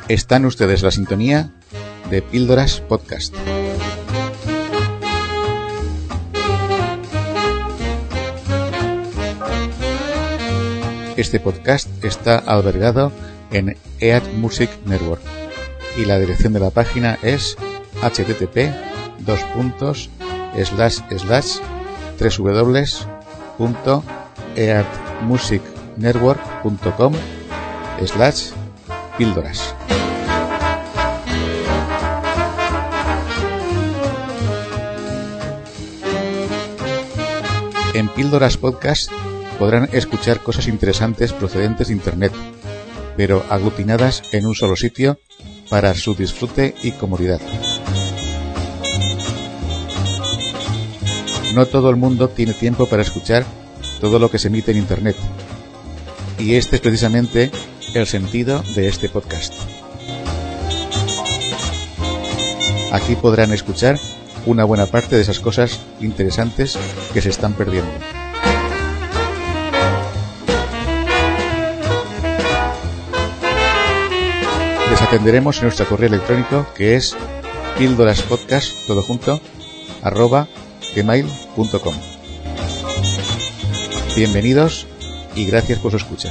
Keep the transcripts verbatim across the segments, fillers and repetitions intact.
Están ustedes en la sintonía de Píldoras Podcast. Este podcast está albergado en E A T Music Network y la dirección de la página es h t t p dos puntos slash slash tres w w w punto e a t music network punto com slash píldoras. En Píldoras Podcast podrán escuchar cosas interesantes procedentes de Internet, pero aglutinadas en un solo sitio para su disfrute y comodidad. No todo el mundo tiene tiempo para escuchar todo lo que se emite en Internet, y este es precisamente el sentido de este podcast. Aquí podrán escuchar una buena parte de esas cosas interesantes que se están perdiendo. Les atenderemos en nuestro correo electrónico, que es píldoraspodcast, todo junto, arroba gmail punto com. Bienvenidos y gracias por su escucha.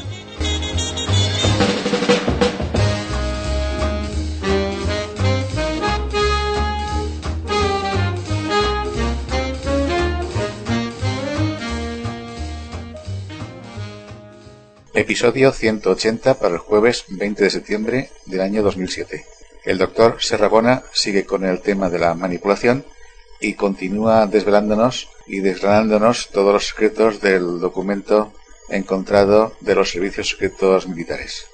Episodio ciento ochenta para el jueves veinte de septiembre del año dos mil siete. El doctor Serrabona sigue con el tema de la manipulación y continúa desvelándonos y desgranándonos todos los secretos del documento encontrado de los servicios secretos militares.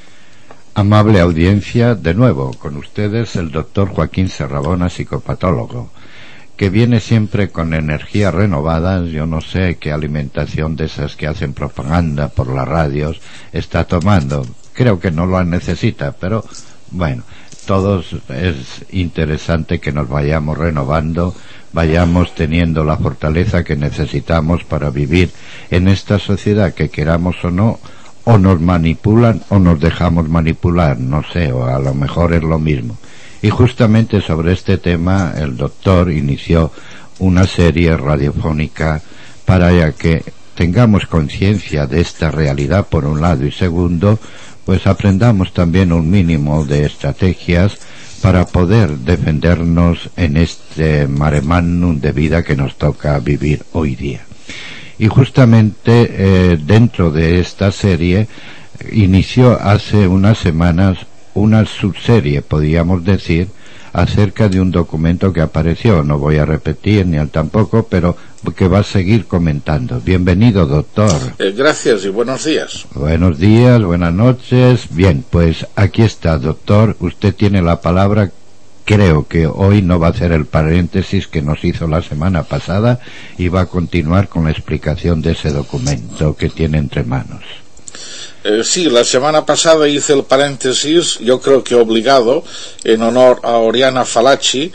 Amable audiencia, de nuevo con ustedes el doctor Joaquín Serrabona, psicopatólogo, que viene siempre con energías renovadas. Yo no sé qué alimentación de esas que hacen propaganda por las radios está tomando. Creo que no lo necesita, pero bueno, todos es interesante que nos vayamos renovando, vayamos teniendo la fortaleza que necesitamos para vivir en esta sociedad que, queramos o no, o nos manipulan o nos dejamos manipular, no sé, o a lo mejor es lo mismo. Y justamente sobre este tema el doctor inició una serie radiofónica para que tengamos conciencia de esta realidad por un lado, y segundo, pues aprendamos también un mínimo de estrategias para poder defendernos en este mare magnum de vida que nos toca vivir hoy día. Y justamente eh, dentro de esta serie inició hace unas semanas una subserie, podríamos decir, acerca de un documento que apareció. No voy a repetir ni al tampoco, pero que va a seguir comentando. Bienvenido, doctor. Eh, gracias y buenos días. Buenos días, buenas noches. Bien, pues aquí está, doctor. Usted tiene la palabra. Creo que hoy no va a hacer el paréntesis que nos hizo la semana pasada y va a continuar con la explicación de ese documento que tiene entre manos. Eh, sí, la semana pasada hice el paréntesis, yo creo que obligado, en honor a Oriana Fallaci,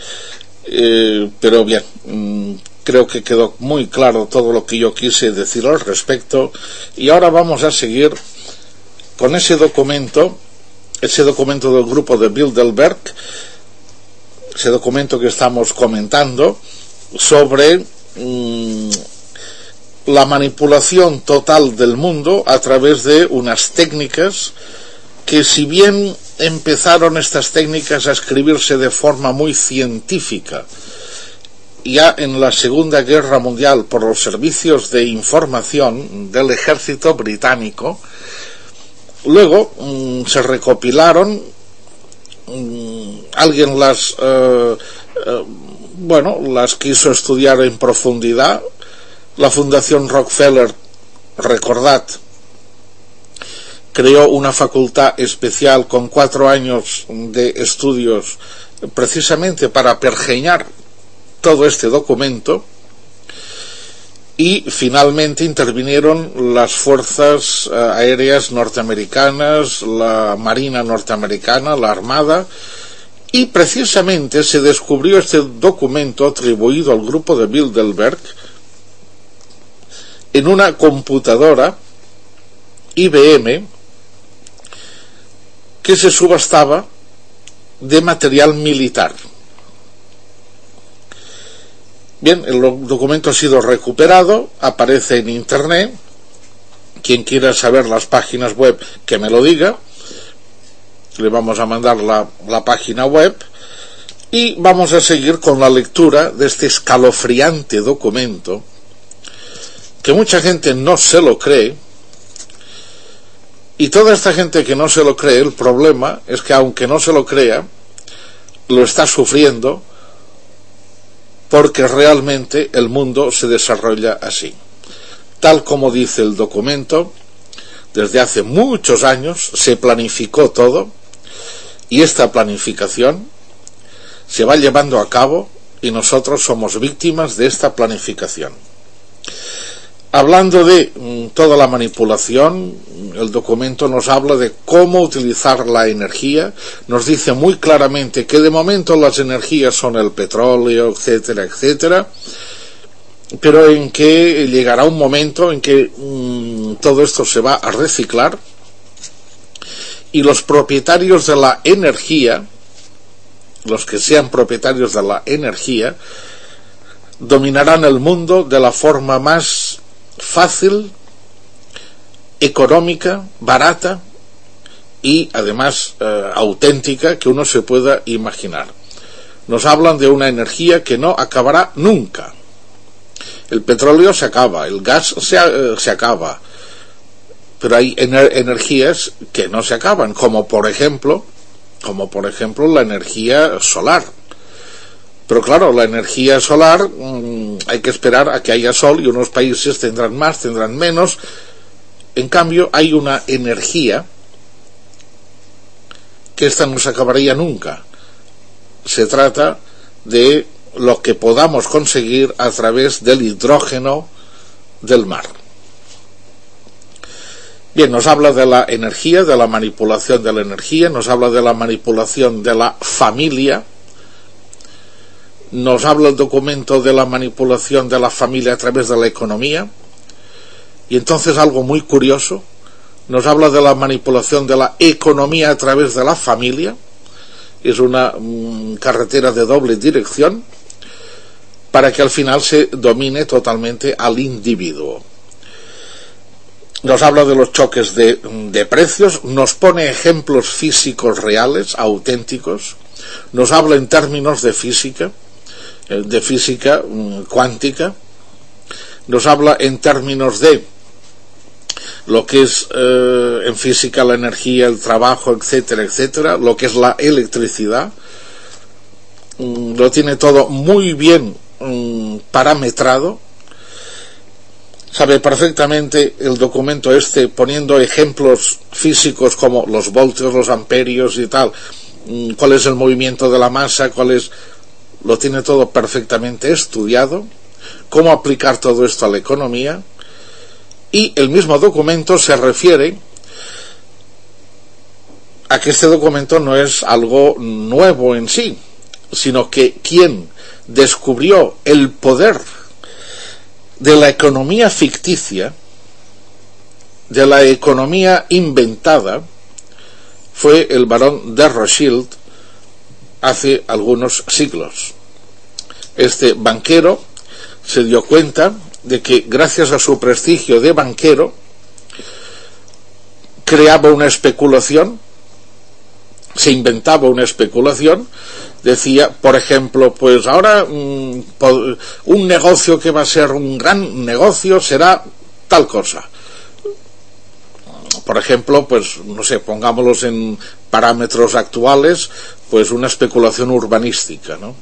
eh, pero bien, mmm, creo que quedó muy claro todo lo que yo quise decir al respecto, y ahora vamos a seguir con ese documento, ese documento del grupo de Bilderberg, ese documento que estamos comentando sobre mmm, la manipulación total del mundo a través de unas técnicas que, si bien empezaron estas técnicas a escribirse de forma muy científica ya en la Segunda Guerra Mundial por los servicios de información del ejército británico, luego mmm, se recopilaron, mmm, alguien las eh, eh, bueno, las quiso estudiar en profundidad. La Fundación Rockefeller, recordad, creó una facultad especial con cuatro años de estudios precisamente para pergeñar todo este documento, y finalmente intervinieron las fuerzas uh, aéreas norteamericanas, la Marina norteamericana, la Armada, y precisamente se descubrió este documento atribuido al grupo de Bilderberg en una computadora I B M que se subastaba de material militar. Bien, el documento ha sido recuperado, aparece en internet. Quien quiera saber las páginas web, que me lo diga. Le vamos a mandar la, la página web y vamos a seguir con la lectura de este escalofriante documento, que mucha gente no se lo cree. Y toda esta gente que no se lo cree, el problema es que aunque no se lo crea, lo está sufriendo, porque realmente el mundo se desarrolla así. Tal como dice el documento, desde hace muchos años se planificó todo, y esta planificación se va llevando a cabo y nosotros somos víctimas de esta planificación. Hablando de mm, toda la manipulación, el documento nos habla de cómo utilizar la energía, nos dice muy claramente que de momento las energías son el petróleo, etcétera, etcétera, pero en que llegará un momento en que mmm, todo esto se va a reciclar y los propietarios de la energía, los que sean propietarios de la energía, dominarán el mundo de la forma más fácil, económica, barata y además eh, auténtica que uno se pueda imaginar. Nos hablan de una energía que no acabará nunca. El petróleo se acaba, el gas se, eh, se acaba, pero hay ener- energías que no se acaban, como por ejemplo, como por ejemplo la energía solar. Pero claro, la energía solar mmm, hay que esperar a que haya sol y unos países tendrán más, tendrán menos. En cambio, hay una energía que esta no se acabaría nunca. Se trata de lo que podamos conseguir a través del hidrógeno del mar. Bien, nos habla de la energía, de la manipulación de la energía, nos habla de la manipulación de la familia, nos habla el documento de la manipulación de la familia a través de la economía, y entonces algo muy curioso, nos habla de la manipulación de la economía a través de la familia. Es una mm, carretera de doble dirección para que al final se domine totalmente al individuo. Nos habla de los choques de, de precios, nos pone ejemplos físicos reales, auténticos, nos habla en términos de física, de física mm, cuántica, nos habla en términos de lo que es eh, en física la energía, el trabajo, etcétera, etcétera, lo que es la electricidad, mm, lo tiene todo muy bien mm, parametrado, sabe perfectamente el documento este, poniendo ejemplos físicos como los voltios, los amperios y tal, mm, cuál es el movimiento de la masa, cuál es, lo tiene todo perfectamente estudiado, cómo aplicar todo esto a la economía. Y el mismo documento se refiere a que este documento no es algo nuevo en sí, sino que quien descubrió el poder de la economía ficticia, de la economía inventada, fue el barón de Rothschild hace algunos siglos. Este banquero se dio cuenta de que gracias a su prestigio de banquero creaba una especulación, se inventaba una especulación, decía, por ejemplo, pues ahora mmm, un negocio que va a ser un gran negocio será tal cosa. Por ejemplo, pues no sé, pongámoslos en parámetros actuales, pues una especulación urbanística, ¿no?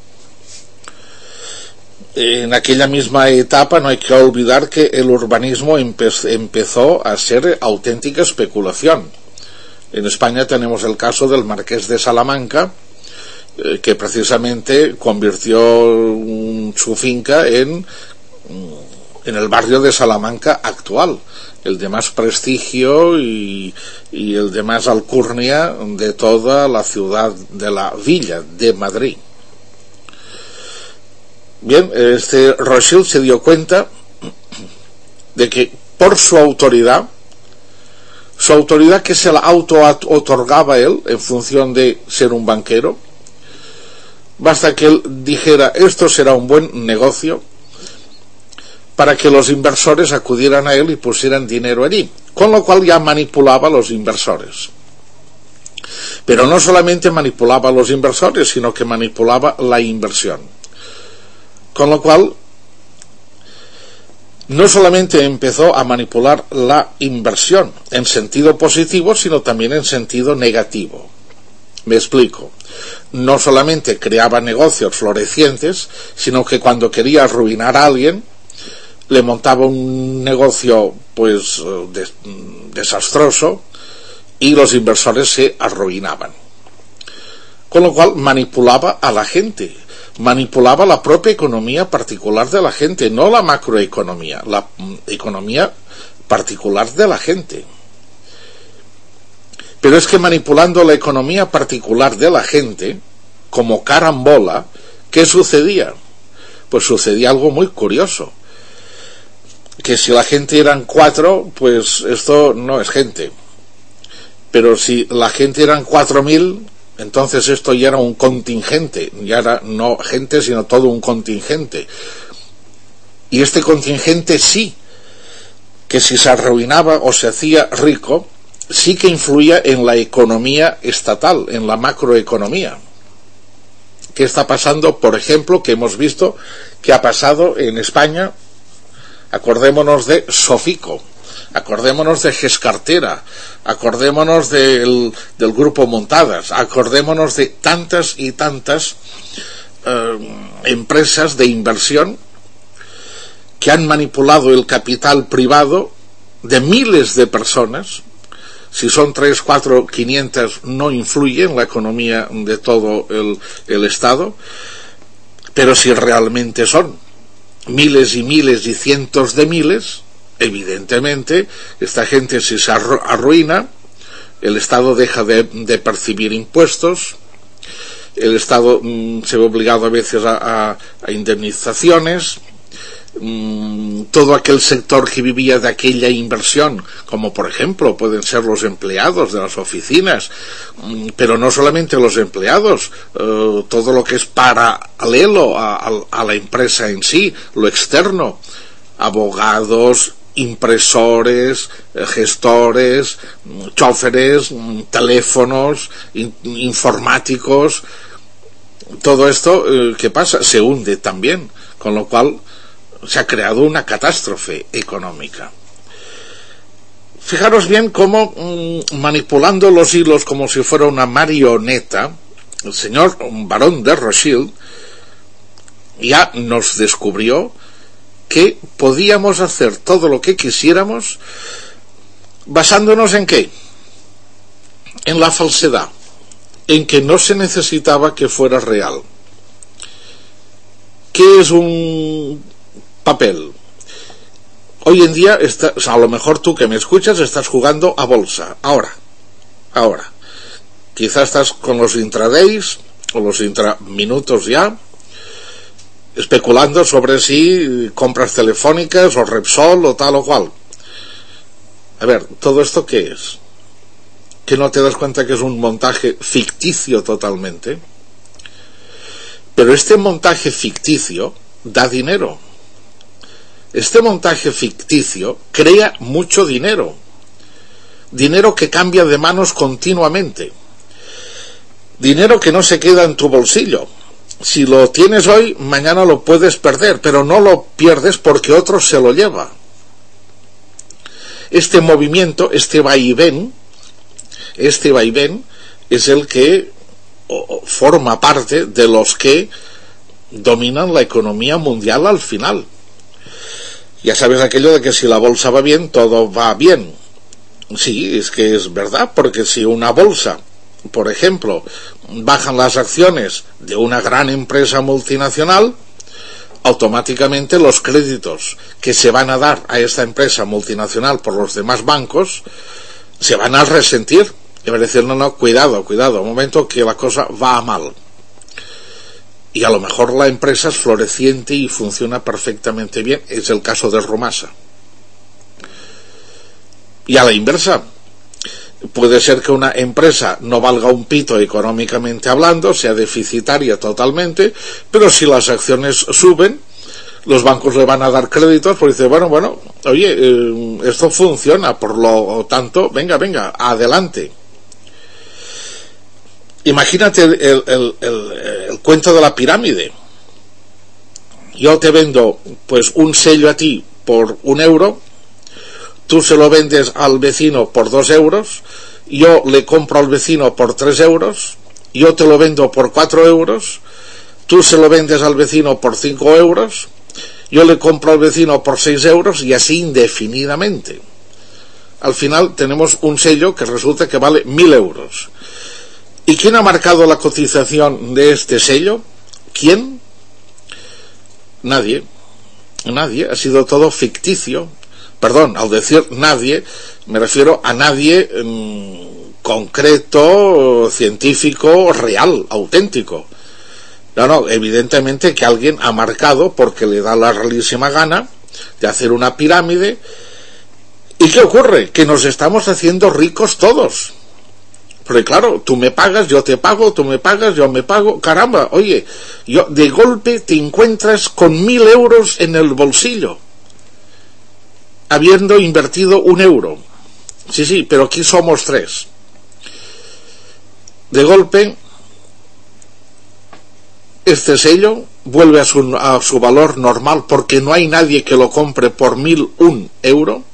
En aquella misma etapa no hay que olvidar que el urbanismo empe- empezó a ser auténtica especulación. En España tenemos el caso del Marqués de Salamanca, eh, que precisamente convirtió um, su finca en, en el barrio de Salamanca actual, el de más prestigio y, y el de más alcurnia de toda la ciudad de la Villa de Madrid. Bien, este Rothschild se dio cuenta de que por su autoridad, su autoridad que se la auto-otorgaba él en función de ser un banquero, basta que él dijera esto será un buen negocio para que los inversores acudieran a él y pusieran dinero allí, con lo cual ya manipulaba a los inversores. Pero no solamente manipulaba a los inversores, sino que manipulaba la inversión. Con lo cual, no solamente empezó a manipular la inversión en sentido positivo, sino también en sentido negativo. Me explico. No solamente creaba negocios florecientes, sino que cuando quería arruinar a alguien, le montaba un negocio pues des- desastroso y los inversores se arruinaban. Con lo cual manipulaba a la gente, manipulaba la propia economía particular de la gente, no la macroeconomía, la economía particular de la gente. Pero es que manipulando la economía particular de la gente, como carambola, ¿qué sucedía? Pues sucedía algo muy curioso. Que si la gente eran cuatro, pues esto no es gente. Pero si la gente eran cuatro mil, entonces esto ya era un contingente, ya era no gente, sino todo un contingente. Y este contingente sí, que si se arruinaba o se hacía rico, sí que influía en la economía estatal, en la macroeconomía. ¿Qué está pasando? Por ejemplo, que hemos visto que ha pasado en España. Acordémonos de Sofico, acordémonos de Gescartera, acordémonos del, del Grupo Montadas, acordémonos de tantas y tantas eh, empresas de inversión que han manipulado el capital privado de miles de personas. Si son tres, cuatro, quinientas, no influye en la economía de todo el, el Estado, pero si realmente son miles y miles y cientos de miles, evidentemente esta gente, si se arruina, el Estado deja de, de percibir impuestos, el Estado mmm, se ve obligado a veces a, a, a indemnizaciones, mmm, todo aquel sector que vivía de aquella inversión, como por ejemplo pueden ser los empleados de las oficinas, mmm, pero no solamente los empleados, uh, todo lo que es paralelo a, a, a la empresa en sí, lo externo, abogados, impresores, gestores, choferes, teléfonos, in, informáticos, todo esto, eh, ¿qué pasa? Se hunde también, con lo cual se ha creado una catástrofe económica. Fijaros bien cómo, mmm, manipulando los hilos como si fuera una marioneta, el señor Barón de Rothschild ya nos descubrió que podíamos hacer todo lo que quisiéramos basándonos en ¿qué? En la falsedad, en que no se necesitaba que fuera real. ¿Qué es un papel? Hoy en día, está, o sea, a lo mejor tú que me escuchas estás jugando a bolsa, ahora, ahora. Quizás estás con los intradays o los intraminutos ya, especulando sobre si compras telefónicas o Repsol o tal o cual. A ver, ¿todo esto qué es? ¿Que no te das cuenta que es un montaje ficticio totalmente? Pero este montaje ficticio da dinero. Este montaje ficticio crea mucho dinero. Dinero que cambia de manos continuamente. Dinero que no se queda en tu bolsillo. Si lo tienes hoy, mañana lo puedes perder, pero no lo pierdes porque otro se lo lleva. Este movimiento, este vaivén, este vaivén es el que o, forma parte de los que dominan la economía mundial al final. Ya sabes aquello de que si la bolsa va bien, todo va bien. Sí, es que es verdad, porque si una bolsa, por ejemplo, bajan las acciones de una gran empresa multinacional, automáticamente los créditos que se van a dar a esta empresa multinacional por los demás bancos se van a resentir y van a decir, no, no, cuidado, cuidado, un momento que la cosa va a mal. Y a lo mejor la empresa es floreciente y funciona perfectamente bien, es el caso de Rumasa. Y a la inversa, Puede ser que una empresa no valga un pito económicamente hablando, sea deficitaria totalmente, pero si las acciones suben, los bancos le van a dar créditos porque dice, bueno, bueno, oye, eh, esto funciona, por lo tanto, venga, venga, adelante. Imagínate el, el, el, el, el cuento de la pirámide. Yo te vendo pues un sello a ti por un euro, tú se lo vendes al vecino por dos euros, yo le compro al vecino por tres euros, yo te lo vendo por cuatro euros, tú se lo vendes al vecino por cinco euros, yo le compro al vecino por seis euros y así indefinidamente. Al final tenemos un sello que resulta que vale mil euros. ¿Y quién ha marcado la cotización de este sello? ¿Quién? Nadie. Nadie. Ha sido todo ficticio. Perdón, al decir nadie, me refiero a nadie mmm, concreto, científico, real, auténtico. No, no, evidentemente que alguien ha marcado porque le da la realísima gana de hacer una pirámide. ¿Y qué ocurre? Que nos estamos haciendo ricos todos. Porque claro, tú me pagas, yo te pago, tú me pagas, yo me pago. Caramba, oye, yo de golpe te encuentras con mil euros en el bolsillo, habiendo invertido un euro. Sí, sí, pero aquí somos tres. De golpe, este sello vuelve a su, a su valor normal porque no hay nadie que lo compre por mil un euro.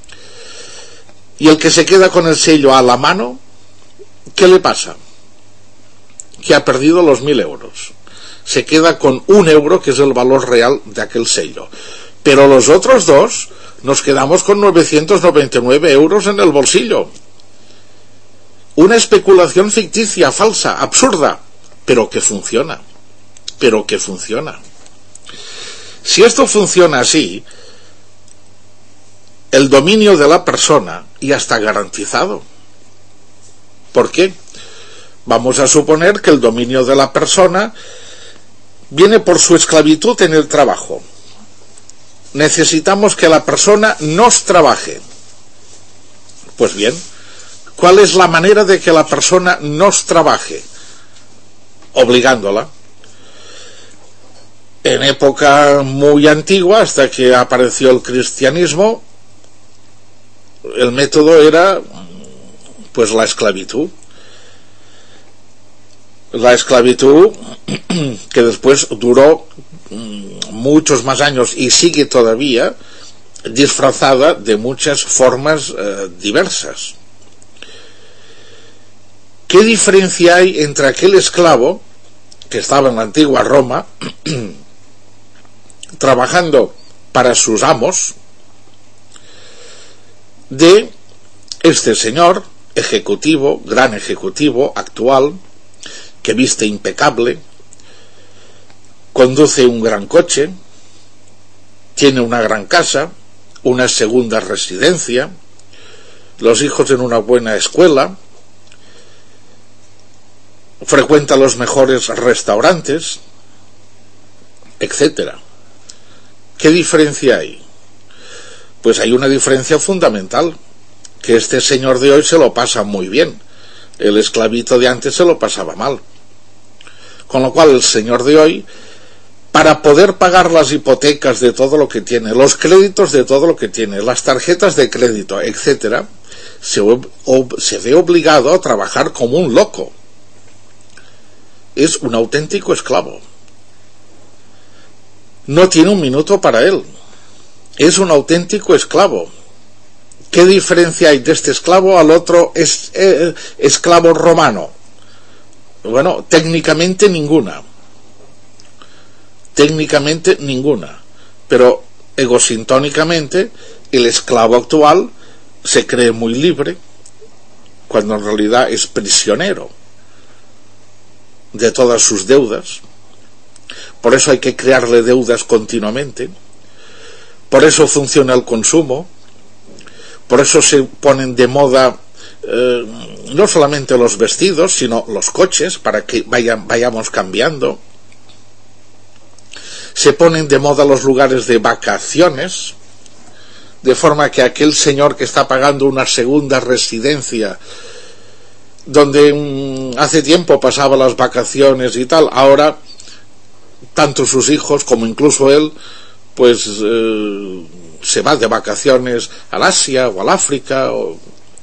Y el que se queda con el sello a la mano, ¿qué le pasa? Que ha perdido los mil euros. Se queda con un euro, que es el valor real de aquel sello. Pero los otros dos nos quedamos con novecientos noventa y nueve euros en el bolsillo. Una especulación ficticia, falsa, absurda, pero que funciona. Pero que funciona. Si esto funciona así, el dominio de la persona ya está garantizado. ¿Por qué? Vamos a suponer que el dominio de la persona viene por su esclavitud en el trabajo. Necesitamos que la persona nos trabaje. Pues bien, ¿cuál es la manera de que la persona nos trabaje? Obligándola. En época muy antigua, hasta que apareció el cristianismo, el método era pues la esclavitud. La esclavitud que después duró muchos más años y sigue todavía disfrazada de muchas formas eh, diversas. ¿Qué diferencia hay entre aquel esclavo que estaba en la antigua Roma trabajando para sus amos de este señor ejecutivo, gran ejecutivo actual, que viste impecable, conduce un gran coche, tiene una gran casa, una segunda residencia, los hijos en una buena escuela, frecuenta los mejores restaurantes, etcétera? ¿Qué diferencia hay? Pues hay una diferencia fundamental, que este señor de hoy se lo pasa muy bien, el esclavito de antes se lo pasaba mal. Con lo cual el señor de hoy, para poder pagar las hipotecas de todo lo que tiene, los créditos de todo lo que tiene, las tarjetas de crédito, etcétera, se, ob- se ve obligado a trabajar como un loco. Es un auténtico esclavo. No tiene un minuto para él. Es un auténtico esclavo. ¿Qué diferencia hay de este esclavo al otro es, eh, esclavo romano? Bueno, técnicamente ninguna. Técnicamente ninguna. Pero egosintónicamente, el esclavo actual se cree muy libre, cuando en realidad es prisionero de todas sus deudas. Por eso hay que crearle deudas continuamente. Por eso funciona el consumo. Por eso se ponen de moda eh, no solamente los vestidos, sino los coches, para que vayan, vayamos cambiando. Se ponen de moda los lugares de vacaciones, de forma que aquel señor que está pagando una segunda residencia donde mmm, hace tiempo pasaba las vacaciones y tal, ahora tanto sus hijos como incluso él pues eh, se va de vacaciones al Asia o al África o...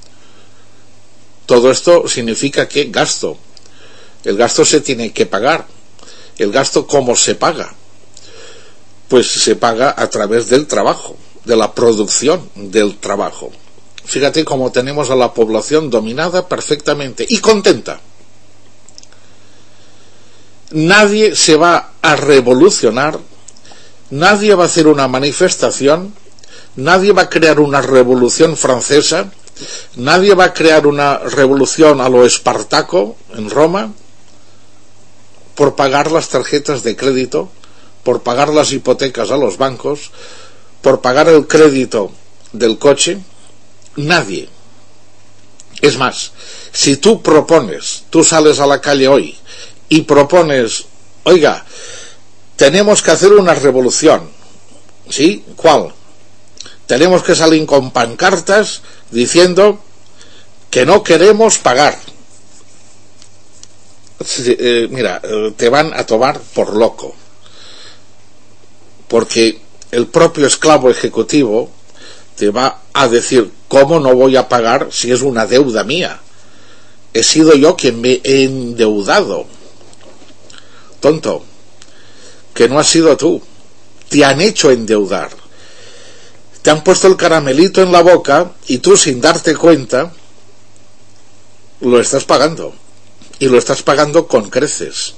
Todo esto significa que gasto. El gasto se tiene que pagar. El gasto, ¿cómo se paga? Pues se paga a través del trabajo, de la producción del trabajo. Fíjate cómo tenemos a la población dominada perfectamente y contenta. Nadie se va a revolucionar, nadie va a hacer una manifestación, nadie va a crear una revolución francesa, nadie va a crear una revolución a lo Espartaco en Roma por pagar las tarjetas de crédito, por pagar las hipotecas a los bancos, por pagar el crédito del coche. Nadie. Es más, si tú propones, tú sales a la calle hoy y propones, oiga, tenemos que hacer una revolución, ¿sí? ¿Cuál? Tenemos que salir con pancartas diciendo que no queremos pagar. Eh, mira, te van a tomar por loco, porque el propio esclavo ejecutivo te va a decir, ¿cómo no voy a pagar si es una deuda mía? He sido yo quien me he endeudado. Tonto, que no has sido tú, te han hecho endeudar. Te han puesto el caramelito en la boca y tú, sin darte cuenta, lo estás pagando. Y lo estás pagando con creces.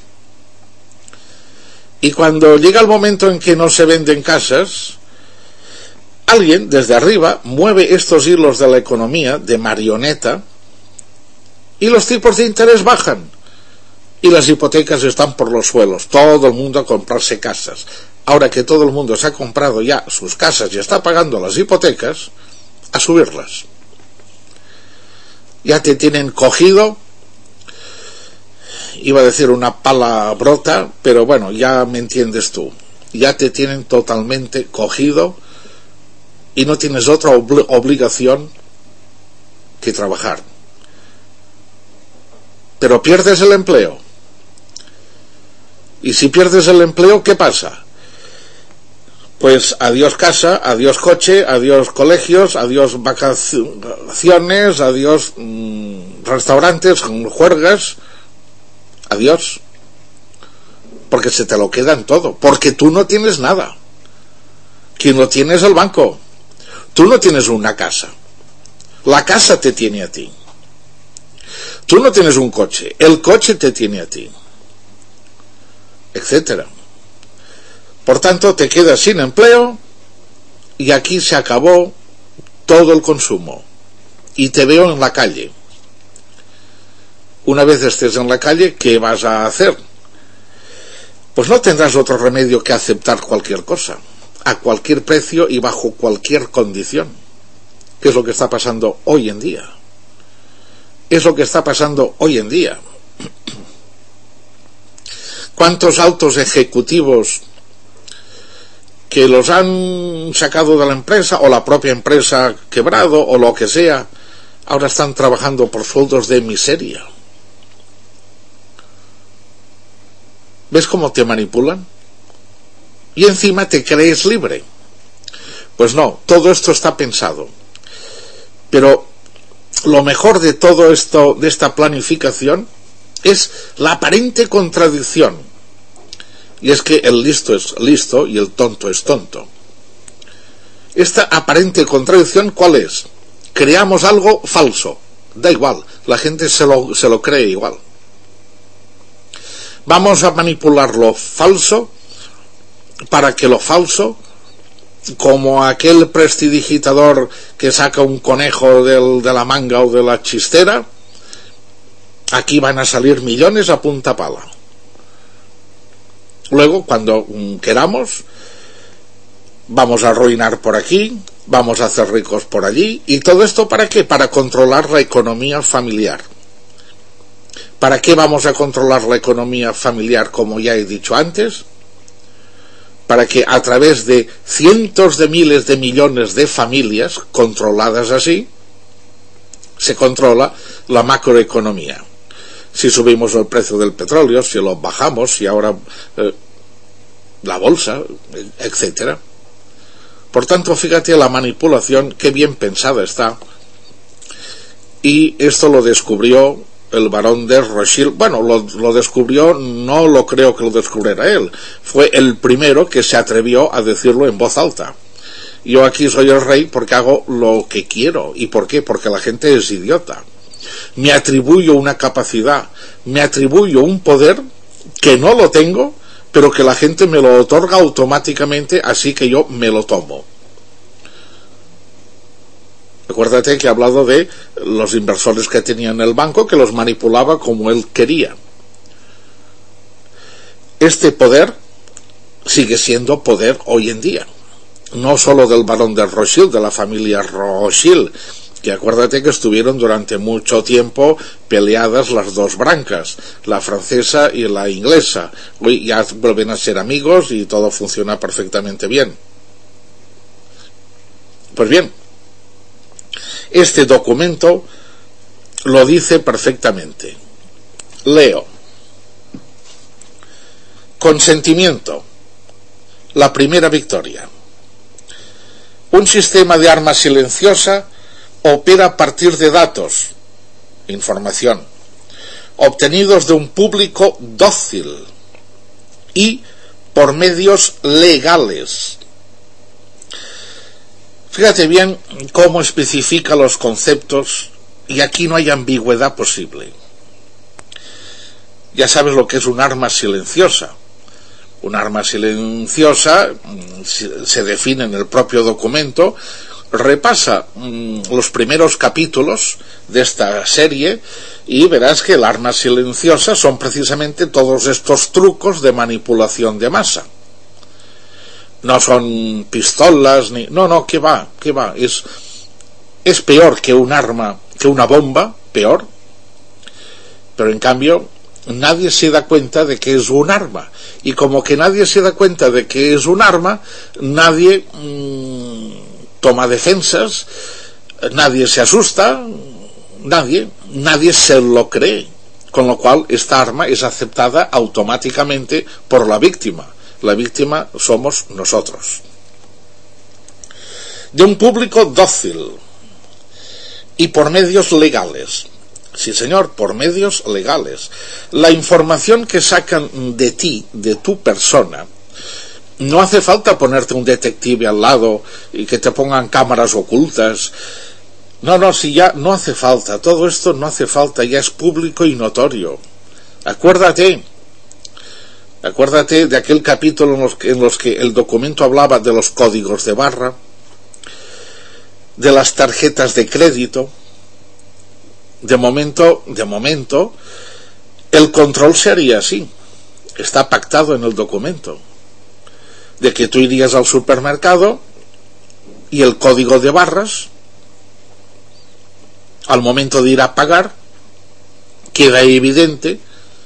Y cuando llega el momento en que no se venden casas, alguien desde arriba mueve estos hilos de la economía de marioneta y los tipos de interés bajan. Y las hipotecas están por los suelos. Todo el mundo a comprarse casas. Ahora que todo el mundo se ha comprado ya sus casas y está pagando las hipotecas, a subirlas. Ya te tienen cogido, iba a decir una palabrota, pero bueno, ya me entiendes tú. Ya te tienen totalmente cogido y no tienes otra obli- obligación que trabajar. Pero pierdes el empleo. Y si pierdes el empleo, ¿qué pasa? Pues adiós casa, adiós coche, adiós colegios, adiós vacaciones, adiós mmm, restaurantes, juergas, adiós. Porque se te lo quedan todo, porque tú no tienes nada. Quien lo tiene es el banco. Tú no tienes una casa. La casa te tiene a ti. Tú no tienes un coche, el coche te tiene a ti, etcétera. Por tanto, te quedas sin empleo y aquí se acabó todo el consumo. Y te veo en la calle. Una vez estés en la calle, ¿qué vas a hacer? Pues no tendrás otro remedio que aceptar cualquier cosa, a cualquier precio y bajo cualquier condición. ¿Qué es lo que está pasando hoy en día? Es lo que está pasando hoy en día. ¿Cuántos altos ejecutivos que los han sacado de la empresa o la propia empresa quebrado o lo que sea, ahora están trabajando por sueldos de miseria? ¿Ves cómo te manipulan? Y encima te crees libre. Pues no, todo esto está pensado. Pero lo mejor de todo esto, de esta planificación, es la aparente contradicción. Y es que el listo es listo y el tonto es tonto. Esta aparente contradicción, ¿cuál es? Creamos algo falso. Da igual, la gente se lo, se lo cree igual. Vamos a manipular lo falso para que lo falso, como aquel prestidigitador que saca un conejo del, de la manga o de la chistera, aquí van a salir millones a punta pala. Luego, cuando queramos, vamos a arruinar por aquí, vamos a hacer ricos por allí, y todo esto ¿para qué? Para controlar la economía familiar. ¿Para qué vamos a controlar la economía familiar, como ya he dicho antes? para que a través de cientos de miles de millones de familias controladas así, se controla la macroeconomía. Si subimos el precio del petróleo, si lo bajamos, si ahora eh, la bolsa, etcétera. Por tanto, fíjate la manipulación, qué bien pensada está. Y esto lo descubrió el barón de Rothschild. Bueno, lo, lo descubrió, no lo creo que lo descubriera él. Fue el primero que se atrevió a decirlo en voz alta. Yo aquí soy el rey porque hago lo que quiero. ¿Y por qué? Porque la gente es idiota. Me atribuyo una capacidad, me atribuyo un poder que no lo tengo, pero que la gente me lo otorga automáticamente, así que yo me lo tomo. Acuérdate que he hablado de los inversores que tenía en el banco, que los manipulaba como él quería. Este poder sigue siendo poder hoy en día. No solo del barón de Rothschild, de la familia Rothschild, que acuérdate que estuvieron durante mucho tiempo peleadas las dos brancas, la francesa y la inglesa. Hoy ya vuelven a ser amigos y todo funciona perfectamente bien. Pues bien, este documento lo dice perfectamente. Leo. Consentimiento. La primera victoria. Un sistema de arma silenciosa opera a partir de datos, información, obtenidos de un público dócil y por medios legales. Fíjate bien cómo especifica los conceptos y aquí no hay ambigüedad posible. Ya sabes lo que es un arma silenciosa. Un arma silenciosa se define en el propio documento. Repasa mmm, los primeros capítulos de esta serie y verás que el arma silenciosa son precisamente todos estos trucos de manipulación de masa. No son pistolas ni... No, no, que va, que va. Es, es peor que un arma, que una bomba, peor. Pero en cambio, nadie se da cuenta de que es un arma. Y como que nadie se da cuenta de que es un arma, nadie... Mmm, toma defensas, nadie se asusta, nadie, nadie se lo cree, con lo cual esta arma es aceptada automáticamente por la víctima. La víctima somos nosotros. De un público dócil y por medios legales. Sí, señor, por medios legales. La información que sacan de ti, de tu persona, no hace falta ponerte un detective al lado y que te pongan cámaras ocultas. No, no, si ya no hace falta. Todo esto no hace falta, ya es público y notorio. Acuérdate, acuérdate de aquel capítulo en los que, en los que el documento hablaba de los códigos de barra, de las tarjetas de crédito. De momento, de momento, el control se haría así. Está pactado en el documento. De que tú irías al supermercado y el código de barras, al momento de ir a pagar, queda evidente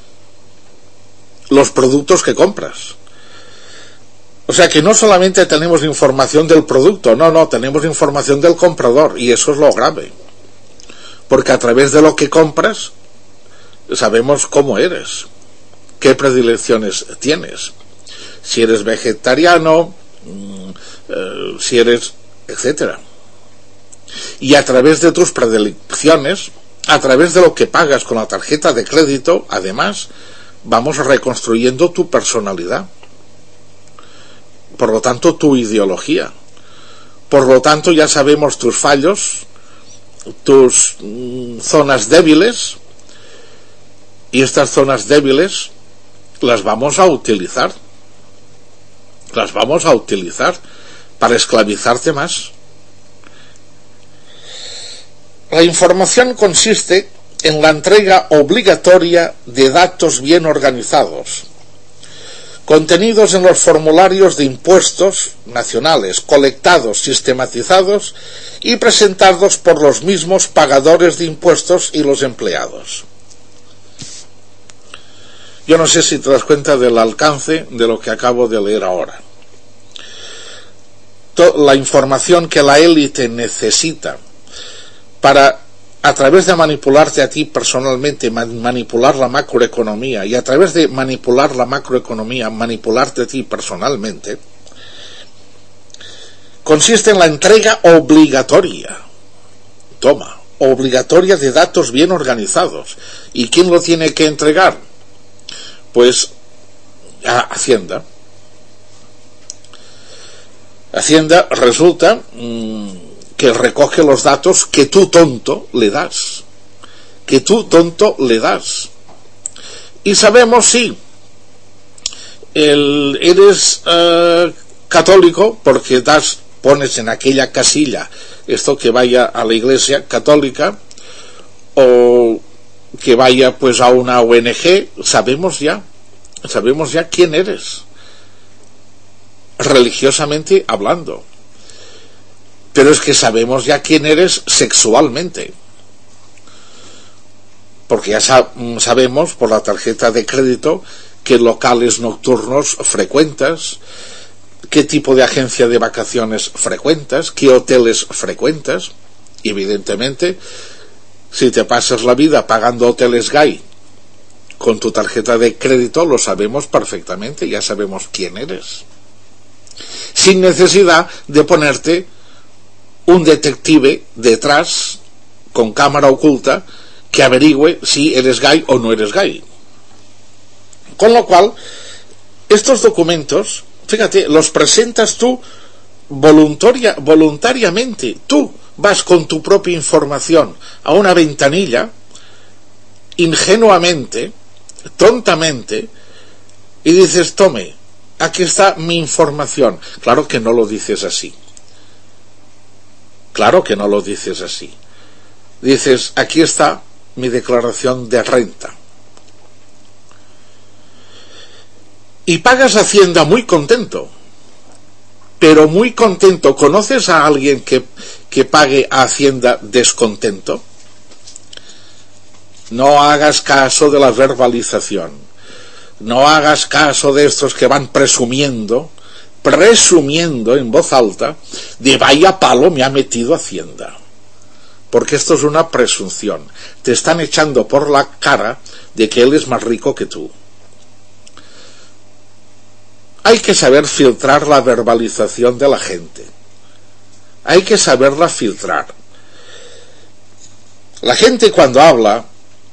los productos que compras. O sea que no solamente tenemos información del producto, no, no, tenemos información del comprador, y eso es lo grave. Porque a través de lo que compras, sabemos cómo eres, qué predilecciones tienes. Si eres vegetariano, eh, si eres, etcétera. Y a través de tus predilecciones, a través de lo que pagas con la tarjeta de crédito, además, vamos reconstruyendo tu personalidad. Por lo tanto, tu ideología. Por lo tanto, ya sabemos tus fallos, tus mm, zonas débiles, y estas zonas débiles las vamos a utilizar. Las vamos a utilizar para esclavizarte más. La información consiste en la entrega obligatoria de datos bien organizados, contenidos en los formularios de impuestos nacionales, colectados, sistematizados y presentados por los mismos pagadores de impuestos y los empleados. Yo no sé si te das cuenta del alcance de lo que acabo de leer ahora. la información que la élite necesita para, a través de manipularte a ti personalmente, manipular la macroeconomía, y a través de manipular la macroeconomía, manipularte a ti personalmente, consiste en la entrega obligatoria, toma, obligatoria de datos bien organizados. ¿Y quién lo tiene que entregar? Pues a Hacienda. Hacienda resulta mmm, que recoge los datos que tú, tonto, le das. Que tú, tonto, le das. Y sabemos si el, eres uh, católico porque das, pones en aquella casilla esto que vaya a la iglesia católica, o que vaya pues a una O N G. Sabemos ya, sabemos ya quién eres, religiosamente hablando. Pero es que sabemos ya quién eres sexualmente, porque ya sab- sabemos por la tarjeta de crédito qué locales nocturnos frecuentas, qué tipo de agencia de vacaciones frecuentas, qué hoteles frecuentas. Y evidentemente, si te pasas la vida pagando hoteles gay con tu tarjeta de crédito, lo sabemos perfectamente, ya sabemos quién eres, sin necesidad de ponerte un detective detrás con cámara oculta que averigüe si eres gay o no eres gay. Con lo cual, estos documentos, fíjate, los presentas tú voluntaria, voluntariamente. Tú vas con tu propia información a una ventanilla, ingenuamente, tontamente, y dices, tome, aquí está mi información. Claro que no lo dices así. Claro que no lo dices así. Dices, aquí está mi declaración de renta. Y pagas Hacienda muy contento. Pero muy contento. ¿Conoces a alguien que, que pague a Hacienda descontento? No hagas caso de la verbalización. No hagas caso de estos que van presumiendo, presumiendo en voz alta, de vaya palo me ha metido Hacienda. Porque esto es una presunción. Te están echando por la cara de que él es más rico que tú. Hay que saber filtrar la verbalización de la gente. Hay que saberla filtrar. La gente cuando habla,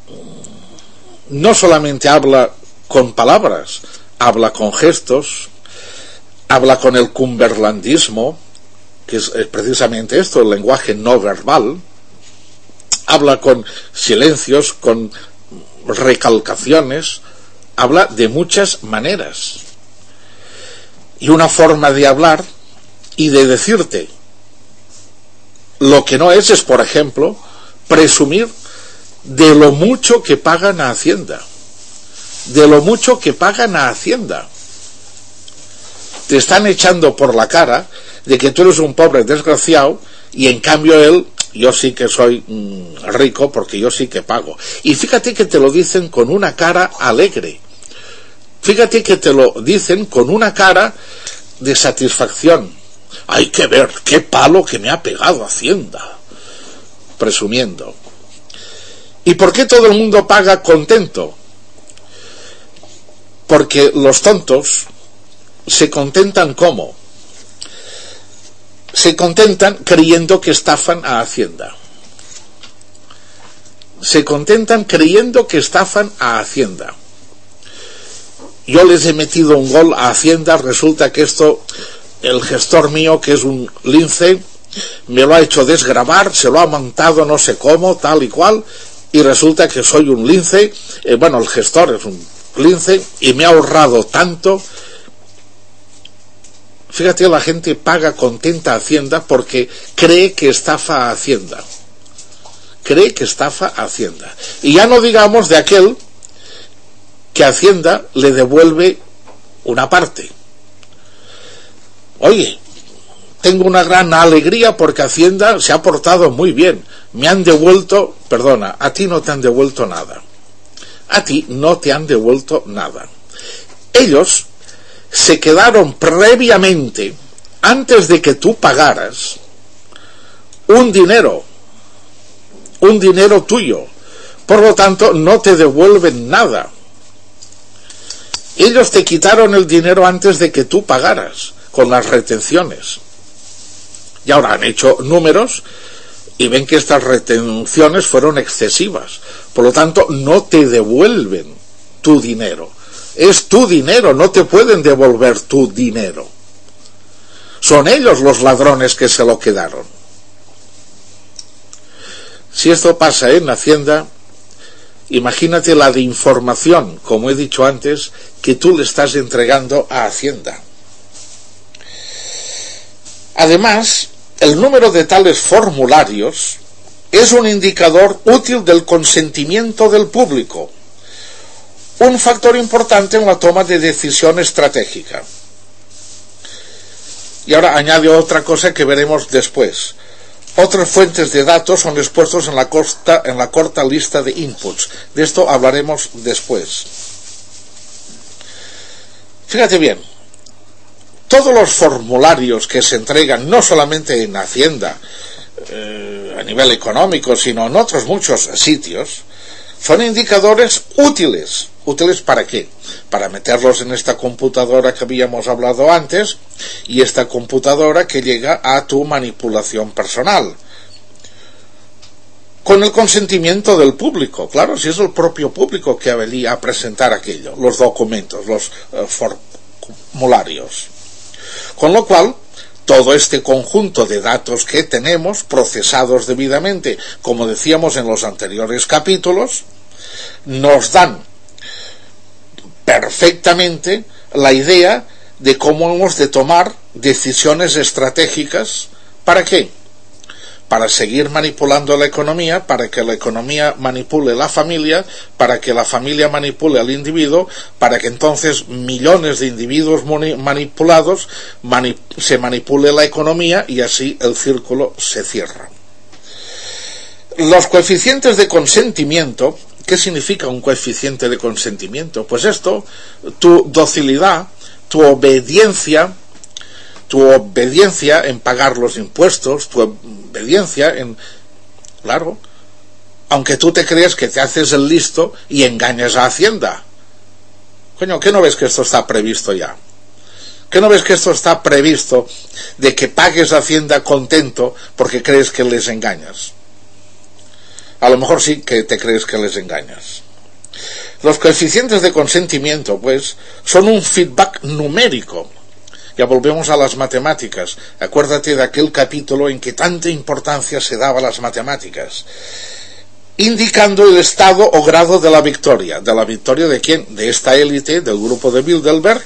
no solamente habla con palabras, habla con gestos, habla con el cumberlandismo, que es precisamente esto, el lenguaje no verbal, habla con silencios, con recalcaciones, habla de muchas maneras. Y una forma de hablar y de decirte lo que no es, es, por ejemplo, presumir de lo mucho que pagan a Hacienda. De lo mucho que pagan a Hacienda. Te están echando por la cara de que tú eres un pobre desgraciado y en cambio él, yo sí que soy mmm, rico porque yo sí que pago. Y fíjate que te lo dicen con una cara alegre. Fíjate que te lo dicen con una cara de satisfacción. Hay que ver qué palo que me ha pegado Hacienda. Presumiendo. ¿Y por qué todo el mundo paga contento? Porque los tontos se contentan ¿cómo? Se contentan creyendo que estafan a Hacienda. Se contentan creyendo que estafan a Hacienda. Yo les he metido un gol a Hacienda, resulta que esto, el gestor mío, que es un lince, me lo ha hecho desgravar, se lo ha montado no sé cómo, tal y cual, y resulta que soy un lince, eh, bueno, el gestor es un lince, y me ha ahorrado tanto. Fíjate, la gente paga contenta a Hacienda porque cree que estafa a Hacienda. Cree que estafa a Hacienda. Y ya no digamos de aquel que Hacienda le devuelve una parte. Oye, tengo una gran alegría porque Hacienda se ha portado muy bien. Me han devuelto, perdona, a ti no te han devuelto nada. A ti no te han devuelto nada. Ellos se quedaron previamente antes de que tú pagaras un dinero, un dinero tuyo. Por lo tanto, no te devuelven nada. Ellos te quitaron el dinero antes de que tú pagaras, con las retenciones. Y ahora han hecho números y ven que estas retenciones fueron excesivas. Por lo tanto, no te devuelven tu dinero. Es tu dinero, no te pueden devolver tu dinero. Son ellos los ladrones que se lo quedaron. Si esto pasa en Hacienda, imagínate la de información, como he dicho antes, que tú le estás entregando a Hacienda. Además, el número de tales formularios es un indicador útil del consentimiento del público, un factor importante en la toma de decisión estratégica. Y ahora añade otra cosa que veremos después. Otras fuentes de datos son expuestos en la, corta, en la corta lista de inputs. De esto hablaremos después. Fíjate bien, todos los formularios que se entregan, no solamente en Hacienda, eh, a nivel económico, sino en otros muchos sitios, son indicadores útiles. ¿Útiles para qué? Para meterlos en esta computadora que habíamos hablado antes, y esta computadora que llega a tu manipulación personal. Con el consentimiento del público, claro, si es el propio público que venía a presentar aquello, los documentos, los uh, formularios. Con lo cual, todo este conjunto de datos que tenemos, procesados debidamente, como decíamos en los anteriores capítulos, nos dan perfectamente la idea de cómo hemos de tomar decisiones estratégicas. ¿Para qué? Para seguir manipulando la economía, para que la economía manipule la familia, para que la familia manipule al individuo, para que entonces millones de individuos manipulados mani- se manipule la economía y así el círculo se cierra. Los coeficientes de consentimiento. ¿Qué significa un coeficiente de consentimiento? Pues esto, tu docilidad, tu obediencia, tu obediencia en pagar los impuestos, tu obediencia en... Claro, aunque tú te creas que te haces el listo y engañas a Hacienda. Coño, ¿qué no ves que esto está previsto ya? ¿Qué no ves que esto está previsto de que pagues a Hacienda contento porque crees que les engañas? A lo mejor sí que te crees que les engañas. Los coeficientes de consentimiento, pues, son un feedback numérico. Ya volvemos a las matemáticas. Acuérdate de aquel capítulo en que tanta importancia se daba a las matemáticas. Indicando el estado o grado de la victoria. ¿De la victoria de quién? De esta élite, del grupo de Bilderberg.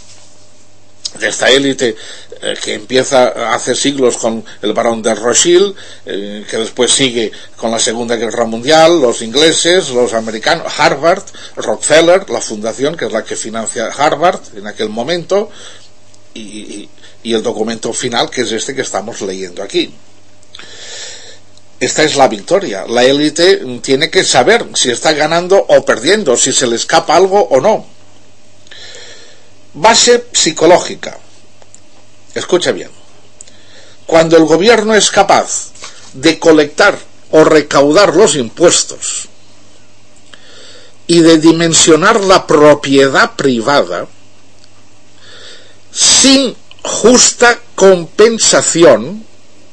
De esta élite eh, que empieza hace siglos con el barón de Rothschild, eh, que después sigue con la Segunda Guerra Mundial, los ingleses, los americanos, Harvard, Rockefeller, la fundación que es la que financia Harvard en aquel momento, y, y, y el documento final que es este que estamos leyendo aquí. Esta es la victoria. La élite tiene que saber si está ganando o perdiendo, si se le escapa algo o no. Base psicológica. Escucha bien. Cuando el gobierno es capaz de colectar o recaudar los impuestos y de dimensionar la propiedad privada sin justa compensación,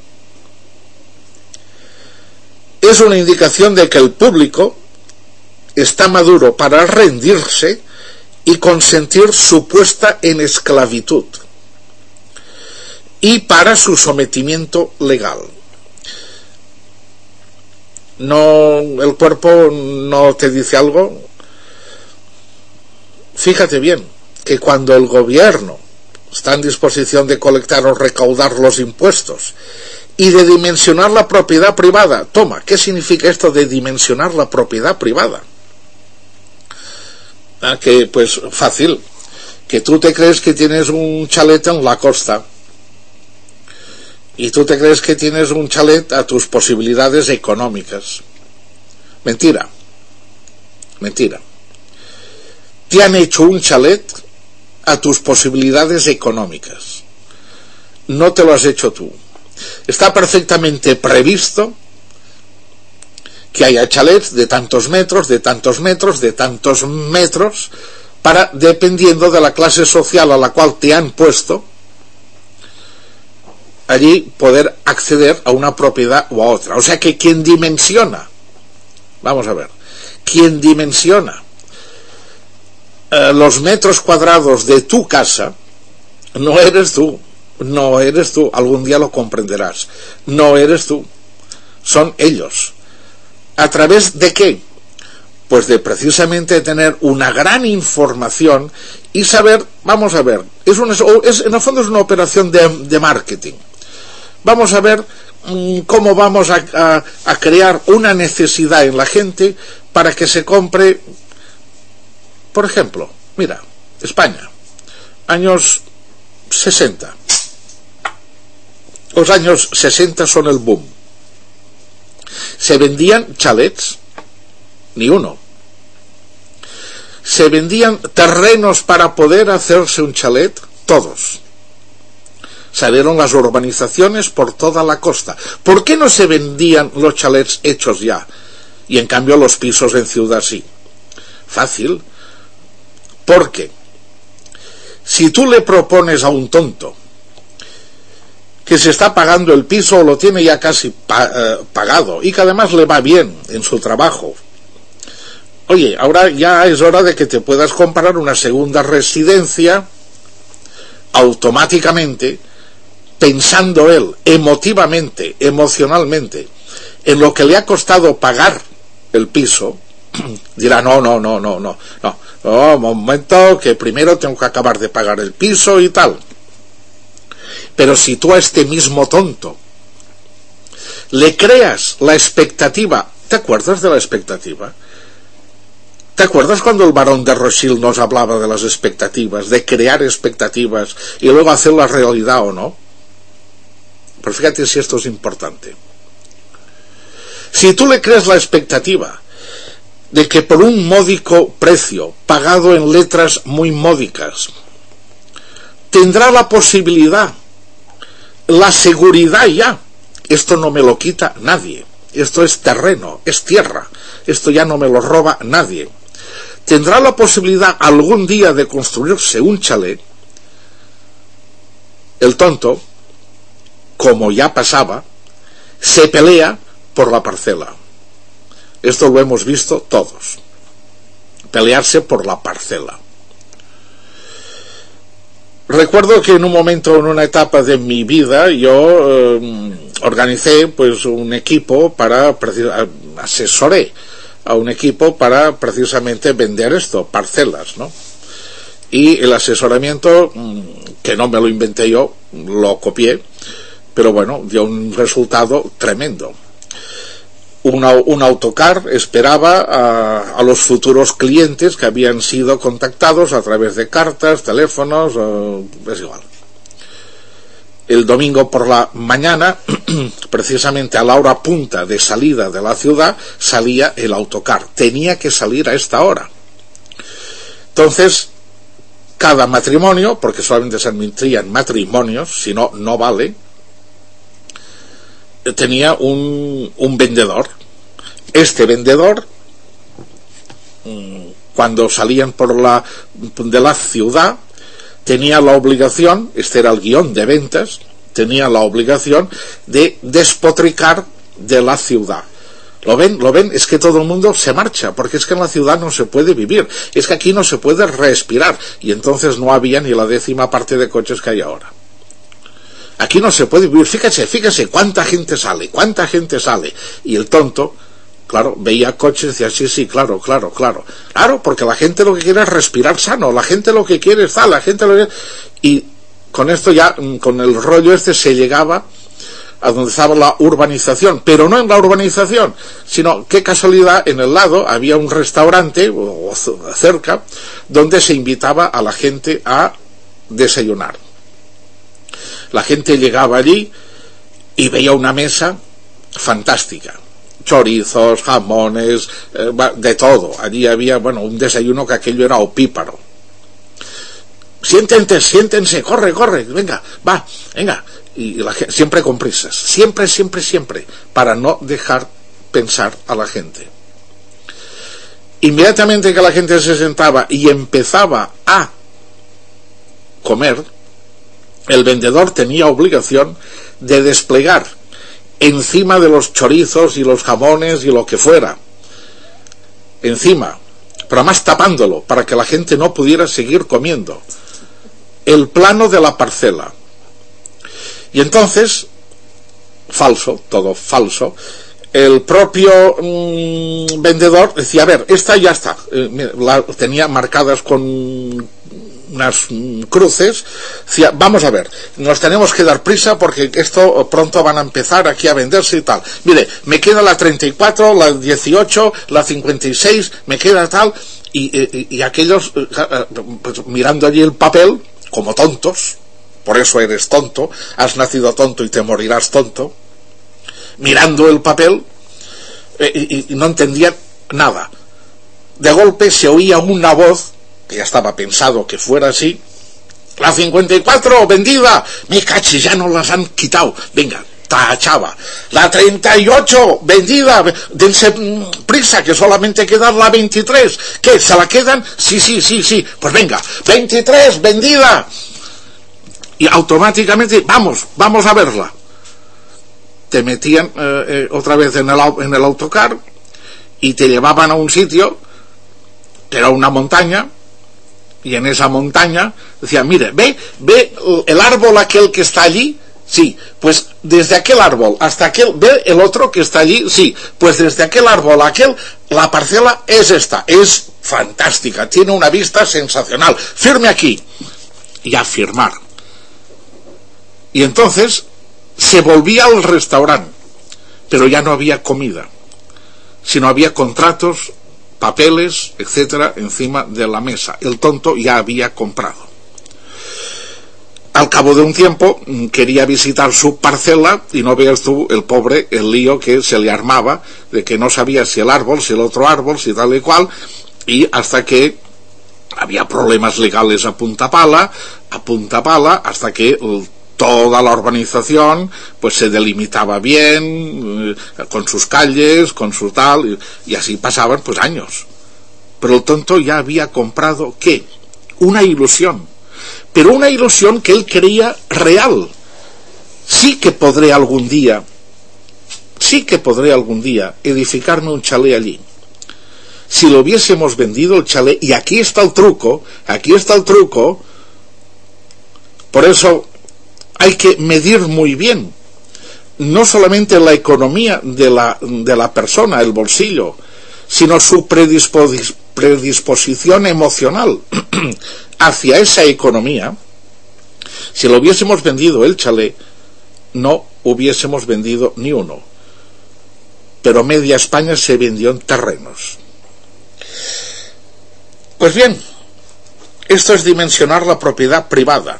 es una indicación de que el público está maduro para rendirse y consentir su puesta en esclavitud y para su sometimiento legal. ¿No, el cuerpo no te dice algo? Fíjate bien que cuando el gobierno está en disposición de colectar o recaudar los impuestos y de dimensionar la propiedad privada, toma, ¿qué significa esto de dimensionar la propiedad privada? Ah, que pues fácil, que tú te crees que tienes un chalet en la costa y tú te crees que tienes un chalet a tus posibilidades económicas. Mentira, mentira. Te han hecho un chalet a tus posibilidades económicas. no te lo has hecho tú. Está perfectamente previsto que haya chalets de tantos metros, de tantos metros, de tantos metros, para, dependiendo de la clase social a la cual te han puesto, allí poder acceder a una propiedad o a otra. O sea que quien dimensiona, vamos a ver, quien dimensiona eh, los metros cuadrados de tu casa, no eres tú, no eres tú, algún día lo comprenderás, no eres tú, son ellos. ¿A través de qué? Pues de precisamente tener una gran información y saber, vamos a ver, es, una, es en el fondo es una operación de, de marketing. Vamos a ver mmm, cómo vamos a, a, a crear una necesidad en la gente para que se compre, por ejemplo, mira, España, años sesenta. Los años sesenta son el boom. Se vendían chalets, ni uno. Se vendían terrenos para poder hacerse un chalet, todos. Salieron las urbanizaciones por toda la costa. ¿Por qué no se vendían los chalets hechos ya? Y en cambio los pisos en ciudad sí. Fácil. Porque si tú le propones a un tonto que se está pagando el piso o lo tiene ya casi pa eh, pagado y que además le va bien en su trabajo, oye, ahora ya es hora de que te puedas comprar una segunda residencia, automáticamente, pensando él emotivamente, emocionalmente, en lo que le ha costado pagar el piso, dirá, no, no, no, no, no, no, no, un momento, que primero tengo que acabar de pagar el piso y tal. Pero si tú a este mismo tonto le creas la expectativa, ¿te acuerdas de la expectativa? ¿Te acuerdas cuando el barón de Rothschild nos hablaba de las expectativas, de crear expectativas y luego hacerlas realidad o no? Pero fíjate si esto es importante. Si tú le creas la expectativa de que por un módico precio, pagado en letras muy módicas, tendrá la posibilidad, la seguridad ya, esto no me lo quita nadie, esto es terreno, es tierra, esto ya no me lo roba nadie, tendrá la posibilidad algún día de construirse un chalet, el tonto, como ya pasaba, se pelea por la parcela. Esto lo hemos visto todos, pelearse por la parcela. Recuerdo que en un momento, en una etapa de mi vida, yo eh, organicé pues un equipo para, asesoré a un equipo para precisamente vender esto, parcelas, ¿no? Y el asesoramiento, que no me lo inventé yo, lo copié, pero bueno, dio un resultado tremendo. Una, un autocar esperaba a, a los futuros clientes que habían sido contactados a través de cartas, teléfonos, uh, es igual. El domingo por la mañana, precisamente a la hora punta de salida de la ciudad, salía el autocar. Tenía que salir a esta hora. Entonces, cada matrimonio, porque solamente se admitían matrimonios, si no, no vale, tenía un, un vendedor. Este vendedor, cuando salían por la de la ciudad, tenía la obligación, este era el guión de ventas, tenía la obligación de despotricar de la ciudad. ¿Lo ven? ¿Lo ven? Es que todo el mundo se marcha, porque es que en la ciudad no se puede vivir, es que aquí no se puede respirar, y entonces no había ni la décima parte de coches que hay ahora. Aquí no se puede vivir, fíjese, fíjese cuánta gente sale, cuánta gente sale. Y el tonto, claro, veía coches y decía, sí, sí, claro, claro, claro. Claro, porque la gente lo que quiere es respirar sano, la gente lo que quiere es tal, la gente lo que quiere... Y con esto ya, con el rollo este se llegaba a donde estaba la urbanización, pero no en la urbanización, sino, qué casualidad, en el lado había un restaurante, o cerca, donde se invitaba a la gente a desayunar. La gente llegaba allí y veía una mesa fantástica, chorizos, jamones, eh, de todo. Allí había, bueno, un desayuno que aquello era opíparo. siéntense, siéntense, corre, corre, venga, va, venga. Y la gente, siempre con prisas, siempre, siempre, siempre, para no dejar pensar a la gente. Inmediatamente que la gente se sentaba y empezaba a comer, el vendedor tenía obligación de desplegar encima de los chorizos y los jamones y lo que fuera, encima, pero más tapándolo para que la gente no pudiera seguir comiendo, el plano de la parcela. Y entonces, falso, todo falso, el propio mmm, vendedor decía, a ver, esta ya está, eh, la tenía marcadas con unas cruces, decía, vamos a ver, nos tenemos que dar prisa porque esto pronto van a empezar aquí a venderse y tal. Mire, me queda la treinta y cuatro, la dieciocho, la cincuenta y seis, me queda tal, y, y, y aquellos, pues, mirando allí el papel, como tontos, por eso eres tonto, has nacido tonto y te morirás tonto, mirando el papel, eh, y, y no entendían nada. De golpe se oía una voz, que ya estaba pensado que fuera así, la cincuenta y cuatro vendida, me cachis, ya no las han quitado, venga, tachaba, la treinta y ocho vendida, dense prisa que solamente queda la veintitrés, ¿qué? ¿Se la quedan? Sí, sí, sí, sí, pues venga, veintitrés vendida, y automáticamente, vamos, vamos a verla. Te metían eh, eh, otra vez en el, en el autocar y te llevaban a un sitio que era una montaña, y en esa montaña decían, mire, ve, ve el árbol aquel que está allí, sí, pues desde aquel árbol hasta aquel, ve el otro que está allí, sí, pues desde aquel árbol a aquel, la parcela es esta, es fantástica, tiene una vista sensacional, firme aquí, y a firmar. Y entonces se volvía al restaurante, pero ya no había comida, sino había contratos, papeles, etcétera, encima de la mesa. El tonto ya había comprado. Al cabo de un tiempo quería visitar su parcela y no veas tú el pobre, el lío que se le armaba de que no sabía si el árbol, si el otro árbol, si tal y cual, y hasta que había problemas legales a punta pala, a punta pala, hasta que el toda la urbanización pues se delimitaba bien, eh, con sus calles, con su tal, y, y así pasaban pues años. Pero el tonto ya había comprado ¿qué? Una ilusión, pero una ilusión que él creía real. Sí que podré algún día, sí que podré algún día edificarme un chalet allí. Si lo hubiésemos vendido el chalet, y aquí está el truco, aquí está el truco, por eso hay que medir muy bien, no solamente la economía de la, de la persona, el bolsillo, sino su predispos, predisposición emocional hacia esa economía. Si lo hubiésemos vendido el chalet, no hubiésemos vendido ni uno. Pero media España se vendió en terrenos. Pues bien, esto es dimensionar la propiedad privada.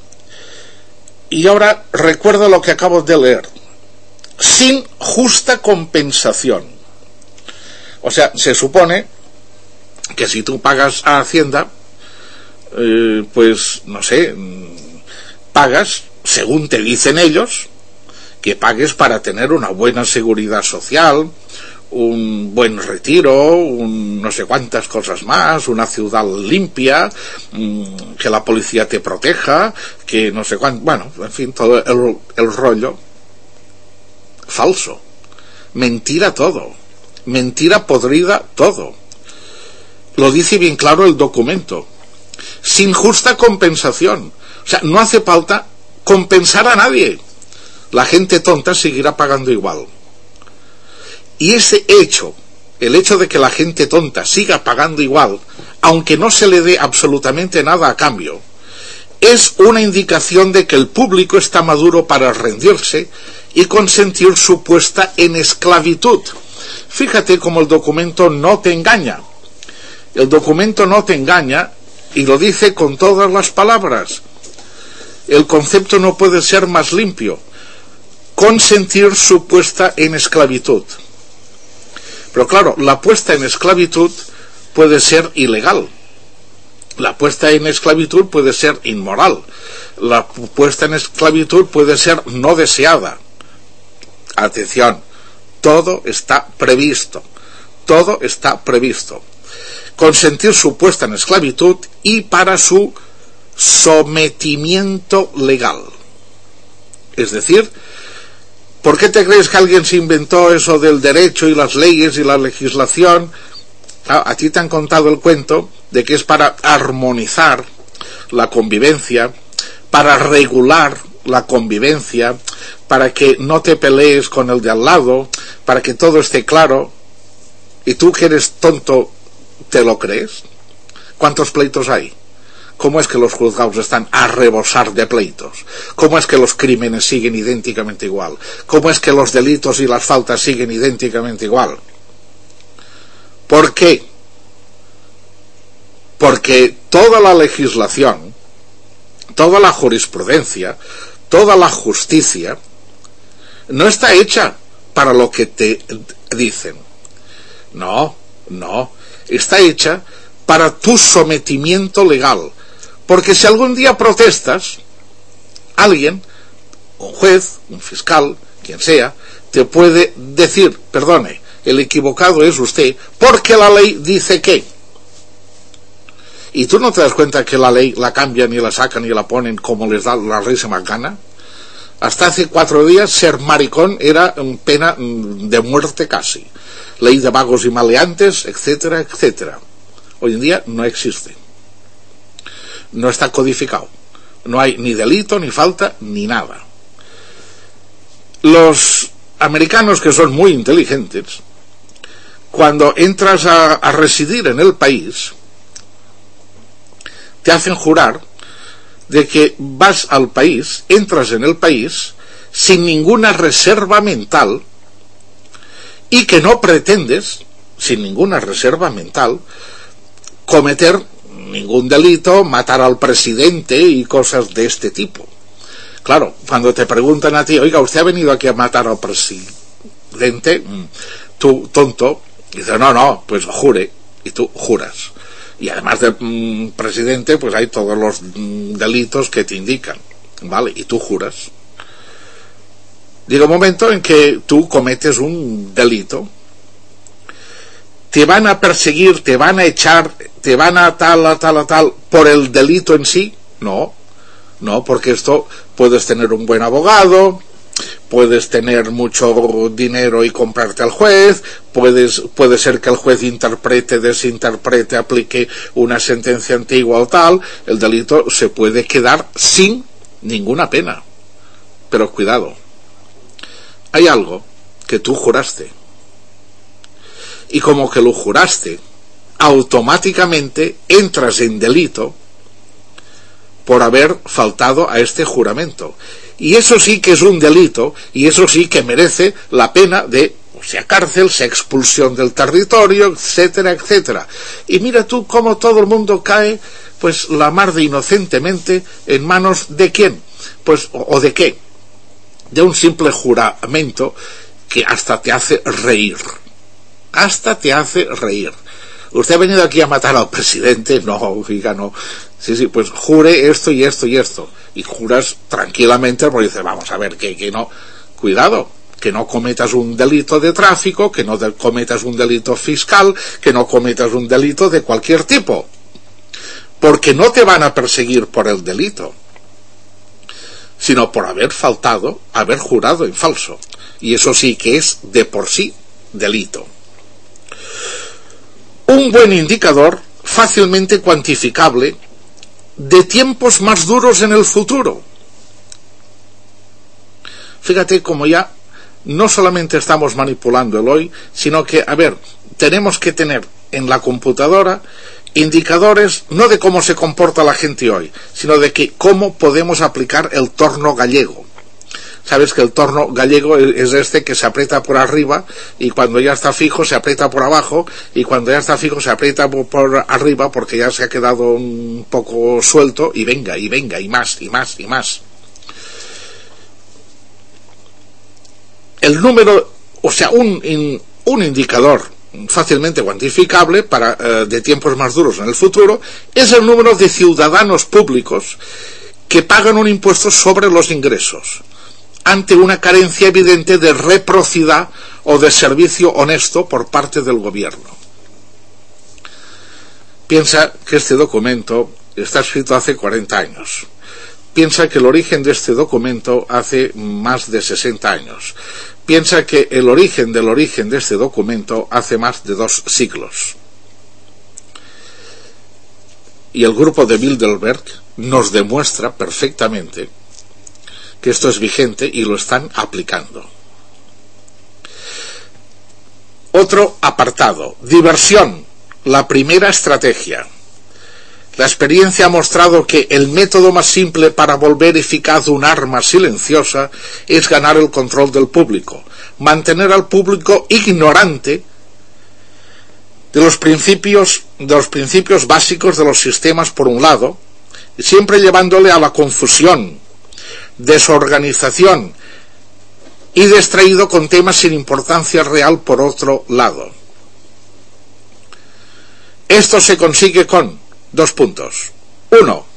Y ahora recuerda lo que acabo de leer. Sin justa compensación. O sea, se supone que si tú pagas a Hacienda, eh, pues, no sé, pagas, según te dicen ellos, que pagues para tener una buena seguridad social, un buen retiro, un no sé cuántas cosas más, una ciudad limpia, que la policía te proteja, que no sé cuánto, bueno, en fin, todo el, el rollo falso, mentira todo, mentira podrida todo. Lo dice bien claro el documento, sin justa compensación. O sea, no hace falta compensar a nadie, la gente tonta seguirá pagando igual. Y ese hecho, el hecho de que la gente tonta siga pagando igual, aunque no se le dé absolutamente nada a cambio, es una indicación de que el público está maduro para rendirse y consentir su puesta en esclavitud. Fíjate cómo el documento no te engaña. El documento no te engaña y lo dice con todas las palabras. El concepto no puede ser más limpio. Consentir su puesta en esclavitud. Pero claro, la puesta en esclavitud puede ser ilegal. La puesta en esclavitud puede ser inmoral. La puesta en esclavitud puede ser no deseada. Atención, todo está previsto. Todo está previsto. Consentir su puesta en esclavitud y para su sometimiento legal. Es decir, ¿por qué te crees que alguien se inventó eso del derecho y las leyes y la legislación? A ti te han contado el cuento de que es para armonizar la convivencia, para regular la convivencia, para que no te pelees con el de al lado, para que todo esté claro. ¿Y tú que eres tonto, te lo crees? ¿Cuántos pleitos hay? ¿Cómo es que los juzgados están a rebosar de pleitos? ¿Cómo es que los crímenes siguen idénticamente igual? ¿Cómo es que los delitos y las faltas siguen idénticamente igual? ¿Por qué? Porque toda la legislación, toda la jurisprudencia, toda la justicia no está hecha para lo que te dicen. No, no, está hecha para tu sometimiento legal. Porque si algún día protestas, alguien, un juez, un fiscal, quien sea, te puede decir, perdone, el equivocado es usted, porque la ley dice que. ¿Y tú no te das cuenta que la ley la cambian y la sacan y la ponen como les da la rísima gana? Hasta hace cuatro días ser maricón era pena de muerte casi. Ley de vagos y maleantes, etcétera, etcétera. Hoy en día no existe. No está codificado. No hay ni delito, ni falta, ni nada. Los americanos, que son muy inteligentes, cuando entras a, a residir en el país, te hacen jurar de que vas al país, entras en el país sin ninguna reserva mental y que no pretendes, sin ninguna reserva mental, cometer ningún delito, matar al presidente y cosas de este tipo. Claro, cuando te preguntan a ti, oiga, ¿usted ha venido aquí a matar al presidente? Tú, tonto, dices, no, no, pues jure, y tú juras. Y además del mm, presidente, pues hay todos los mm, delitos que te indican, ¿vale? Y tú juras. Llega un momento en que tú cometes un delito, te van a perseguir, te van a echar, te van a tal, a tal, a tal, por el delito en sí. No, no, porque esto puedes tener un buen abogado, puedes tener mucho dinero y comprarte al juez, puedes, puede ser que el juez interprete, desinterprete, aplique una sentencia antigua o tal, el delito se puede quedar sin ninguna pena. Pero cuidado, hay algo que tú juraste. Y como que lo juraste, automáticamente entras en delito por haber faltado a este juramento. Y eso sí que es un delito, y eso sí que merece la pena de, o sea, cárcel, sea expulsión del territorio, etcétera, etcétera. Y mira tú cómo todo el mundo cae, pues, la mar de inocentemente en manos de quién, pues, o, o de qué, de un simple juramento que hasta te hace reír. Hasta te hace reír. ¿Usted ha venido aquí a matar al presidente? No, fija, no. Sí, sí, pues jure esto y esto y esto. Y juras tranquilamente, porque dices, vamos a ver, que, que no. Cuidado, que no cometas un delito de tráfico, que no de, cometas un delito fiscal, que no cometas un delito de cualquier tipo. Porque no te van a perseguir por el delito, sino por haber faltado, haber jurado en falso. Y eso sí que es de por sí delito. Un buen indicador, fácilmente cuantificable, de tiempos más duros en el futuro. Fíjate cómo ya no solamente estamos manipulando el hoy, sino que, a ver, tenemos que tener en la computadora indicadores no de cómo se comporta la gente hoy, sino de que cómo podemos aplicar el torno gallego. Sabes que el torno gallego es este que se aprieta por arriba y cuando ya está fijo se aprieta por abajo y cuando ya está fijo se aprieta por arriba porque ya se ha quedado un poco suelto y venga, y venga, y más, y más, y más. El número, o sea, un, un indicador fácilmente cuantificable para eh, de tiempos más duros en el futuro, es el número de ciudadanos públicos que pagan un impuesto sobre los ingresos ante una carencia evidente de reciprocidad o de servicio honesto por parte del gobierno. Piensa que este documento está escrito hace cuarenta años. Piensa que el origen de este documento hace más de sesenta años. Piensa que el origen del origen de este documento hace más de dos siglos. Y el grupo de Bilderberg nos demuestra perfectamente que esto es vigente y lo están aplicando. Otro apartado, diversión, la primera estrategia. La experiencia ha mostrado que el método más simple para volver eficaz un arma silenciosa es ganar el control del público, mantener al público ignorante de los principios, de los principios básicos de los sistemas por un lado, y siempre llevándole a la confusión, desorganización y distraído con temas sin importancia real por otro lado. Esto se consigue con dos puntos. Uno,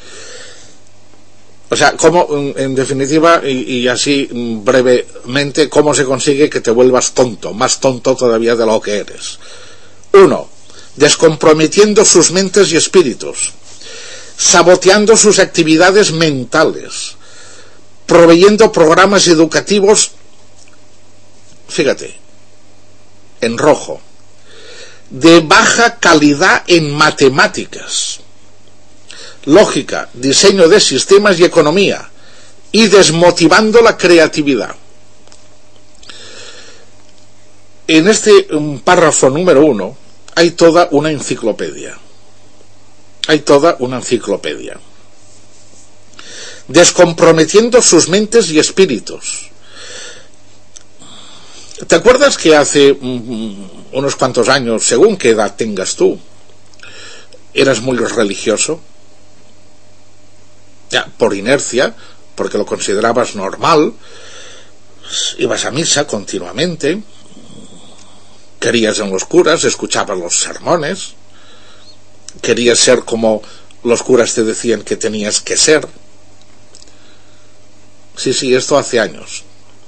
o sea, cómo, en definitiva, y, y así brevemente, cómo se consigue que te vuelvas tonto, más tonto todavía de lo que eres. Uno, descomprometiendo sus mentes y espíritus, saboteando sus actividades mentales, proveyendo programas educativos, fíjate, en rojo, de baja calidad en matemáticas, lógica, diseño de sistemas y economía, y desmotivando la creatividad. En este um, párrafo número uno hay toda una enciclopedia. Hay toda una enciclopedia. Descomprometiendo sus mentes y espíritus. ¿Te acuerdas que hace um, unos cuantos años, según qué edad tengas tú, eras muy religioso? Ya, por inercia, porque lo considerabas normal, ibas a misa continuamente, querías en los curas, escuchabas los sermones, querías ser como los curas te decían que tenías que ser. Sí, sí, esto hace años.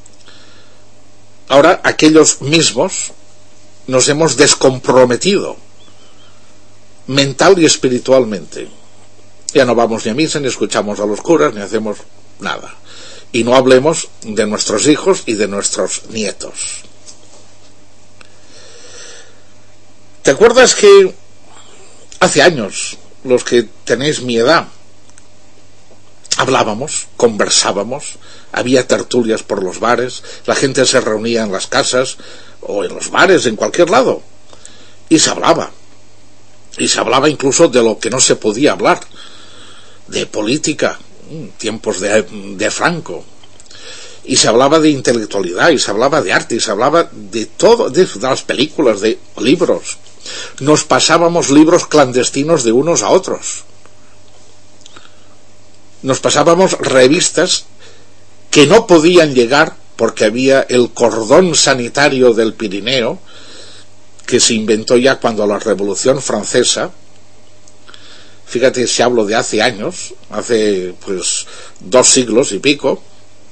Ahora, aquellos mismos nos hemos descomprometido mental y espiritualmente. Ya no vamos ni a misa, ni escuchamos a los curas, ni hacemos nada. Y no hablemos de nuestros hijos y de nuestros nietos. ¿Te acuerdas que hace años, los que tenéis mi edad, hablábamos, conversábamos, había tertulias por los bares, la gente se reunía en las casas o en los bares, en cualquier lado, y se hablaba, y se hablaba incluso de lo que no se podía hablar, de política, tiempos de, de Franco, y se hablaba de intelectualidad, y se hablaba de arte, y se hablaba de todo, de, de las películas, de libros. Nos pasábamos libros clandestinos de unos a otros. Nos pasábamos revistas que no podían llegar porque había el cordón sanitario del Pirineo, que se inventó ya cuando la Revolución Francesa. Fíjate si hablo de hace años, hace pues dos siglos y pico.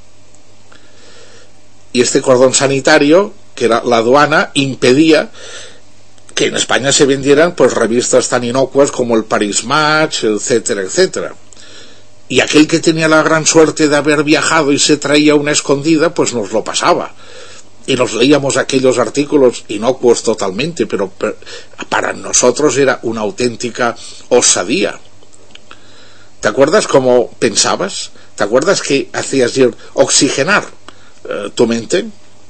Y este cordón sanitario, que era la aduana, impedía que en España se vendieran pues revistas tan inocuas como el Paris Match, etcétera, etcétera. Y aquel que tenía la gran suerte de haber viajado y se traía una escondida, pues nos lo pasaba. Y nos leíamos aquellos artículos inocuos totalmente, pero para nosotros era una auténtica osadía. ¿Te acuerdas cómo pensabas? ¿Te acuerdas que hacías ir oxigenar eh, tu mente?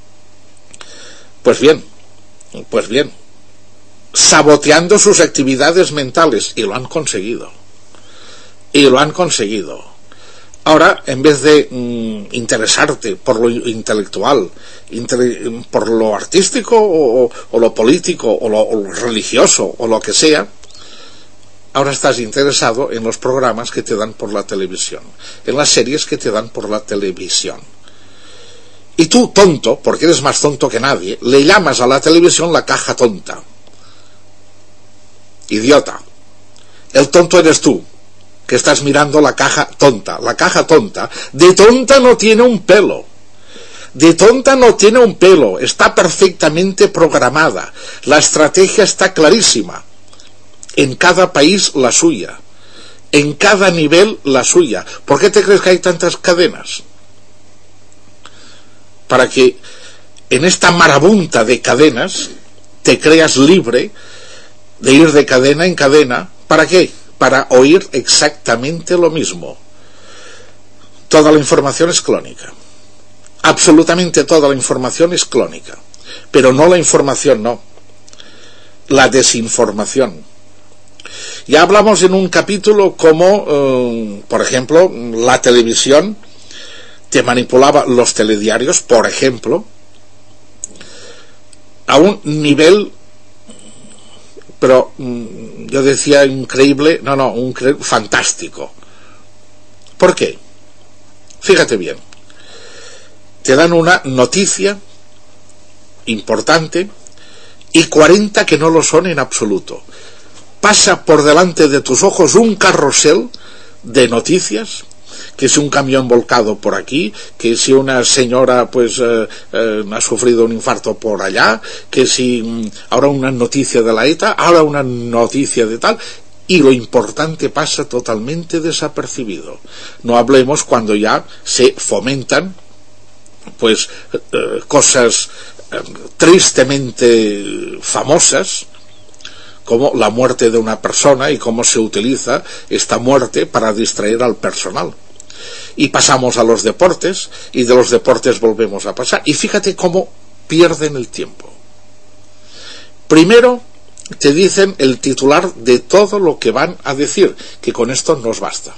Pues bien, pues bien, saboteando sus actividades mentales, y lo han conseguido. Y lo han conseguido. Ahora, en vez de mm, interesarte por lo intelectual, inte- por lo artístico o, o lo político o lo, o lo religioso o lo que sea, ahora estás interesado en los programas que te dan por la televisión, en las series que te dan por la televisión. Y tú, tonto, porque eres más tonto que nadie, le llamas a la televisión la caja tonta. Idiota. El tonto eres tú, que estás mirando la caja tonta. La caja tonta, de tonta no tiene un pelo. De tonta no tiene un pelo. Está perfectamente programada. La estrategia está clarísima. En cada país la suya. En cada nivel la suya. ¿Por qué te crees que hay tantas cadenas? Para que en esta marabunta de cadenas te creas libre de ir de cadena en cadena. ¿Para qué? Para oír exactamente lo mismo. Toda la información es clónica. Absolutamente toda la información es clónica. Pero no la información, no. La desinformación. Ya hablamos en un capítulo como, eh, por ejemplo, la televisión te manipulaba los telediarios, por ejemplo, a un nivel, pero yo decía increíble, no, no, un fantástico. ¿Por qué? Fíjate bien. Te dan una noticia importante y cuarenta que no lo son en absoluto. Pasa por delante de tus ojos un carrusel de noticias, que si un camión volcado por aquí, que si una señora pues eh, eh, ha sufrido un infarto por allá, que si mm, ahora una noticia de la ETA, ahora una noticia de tal, y lo importante pasa totalmente desapercibido. No hablemos cuando ya se fomentan pues eh, cosas eh, tristemente famosas, como la muerte de una persona y cómo se utiliza esta muerte para distraer al personal. Y pasamos a los deportes, y de los deportes volvemos a pasar. Y fíjate cómo pierden el tiempo. Primero te dicen el titular de todo lo que van a decir, que con esto nos basta.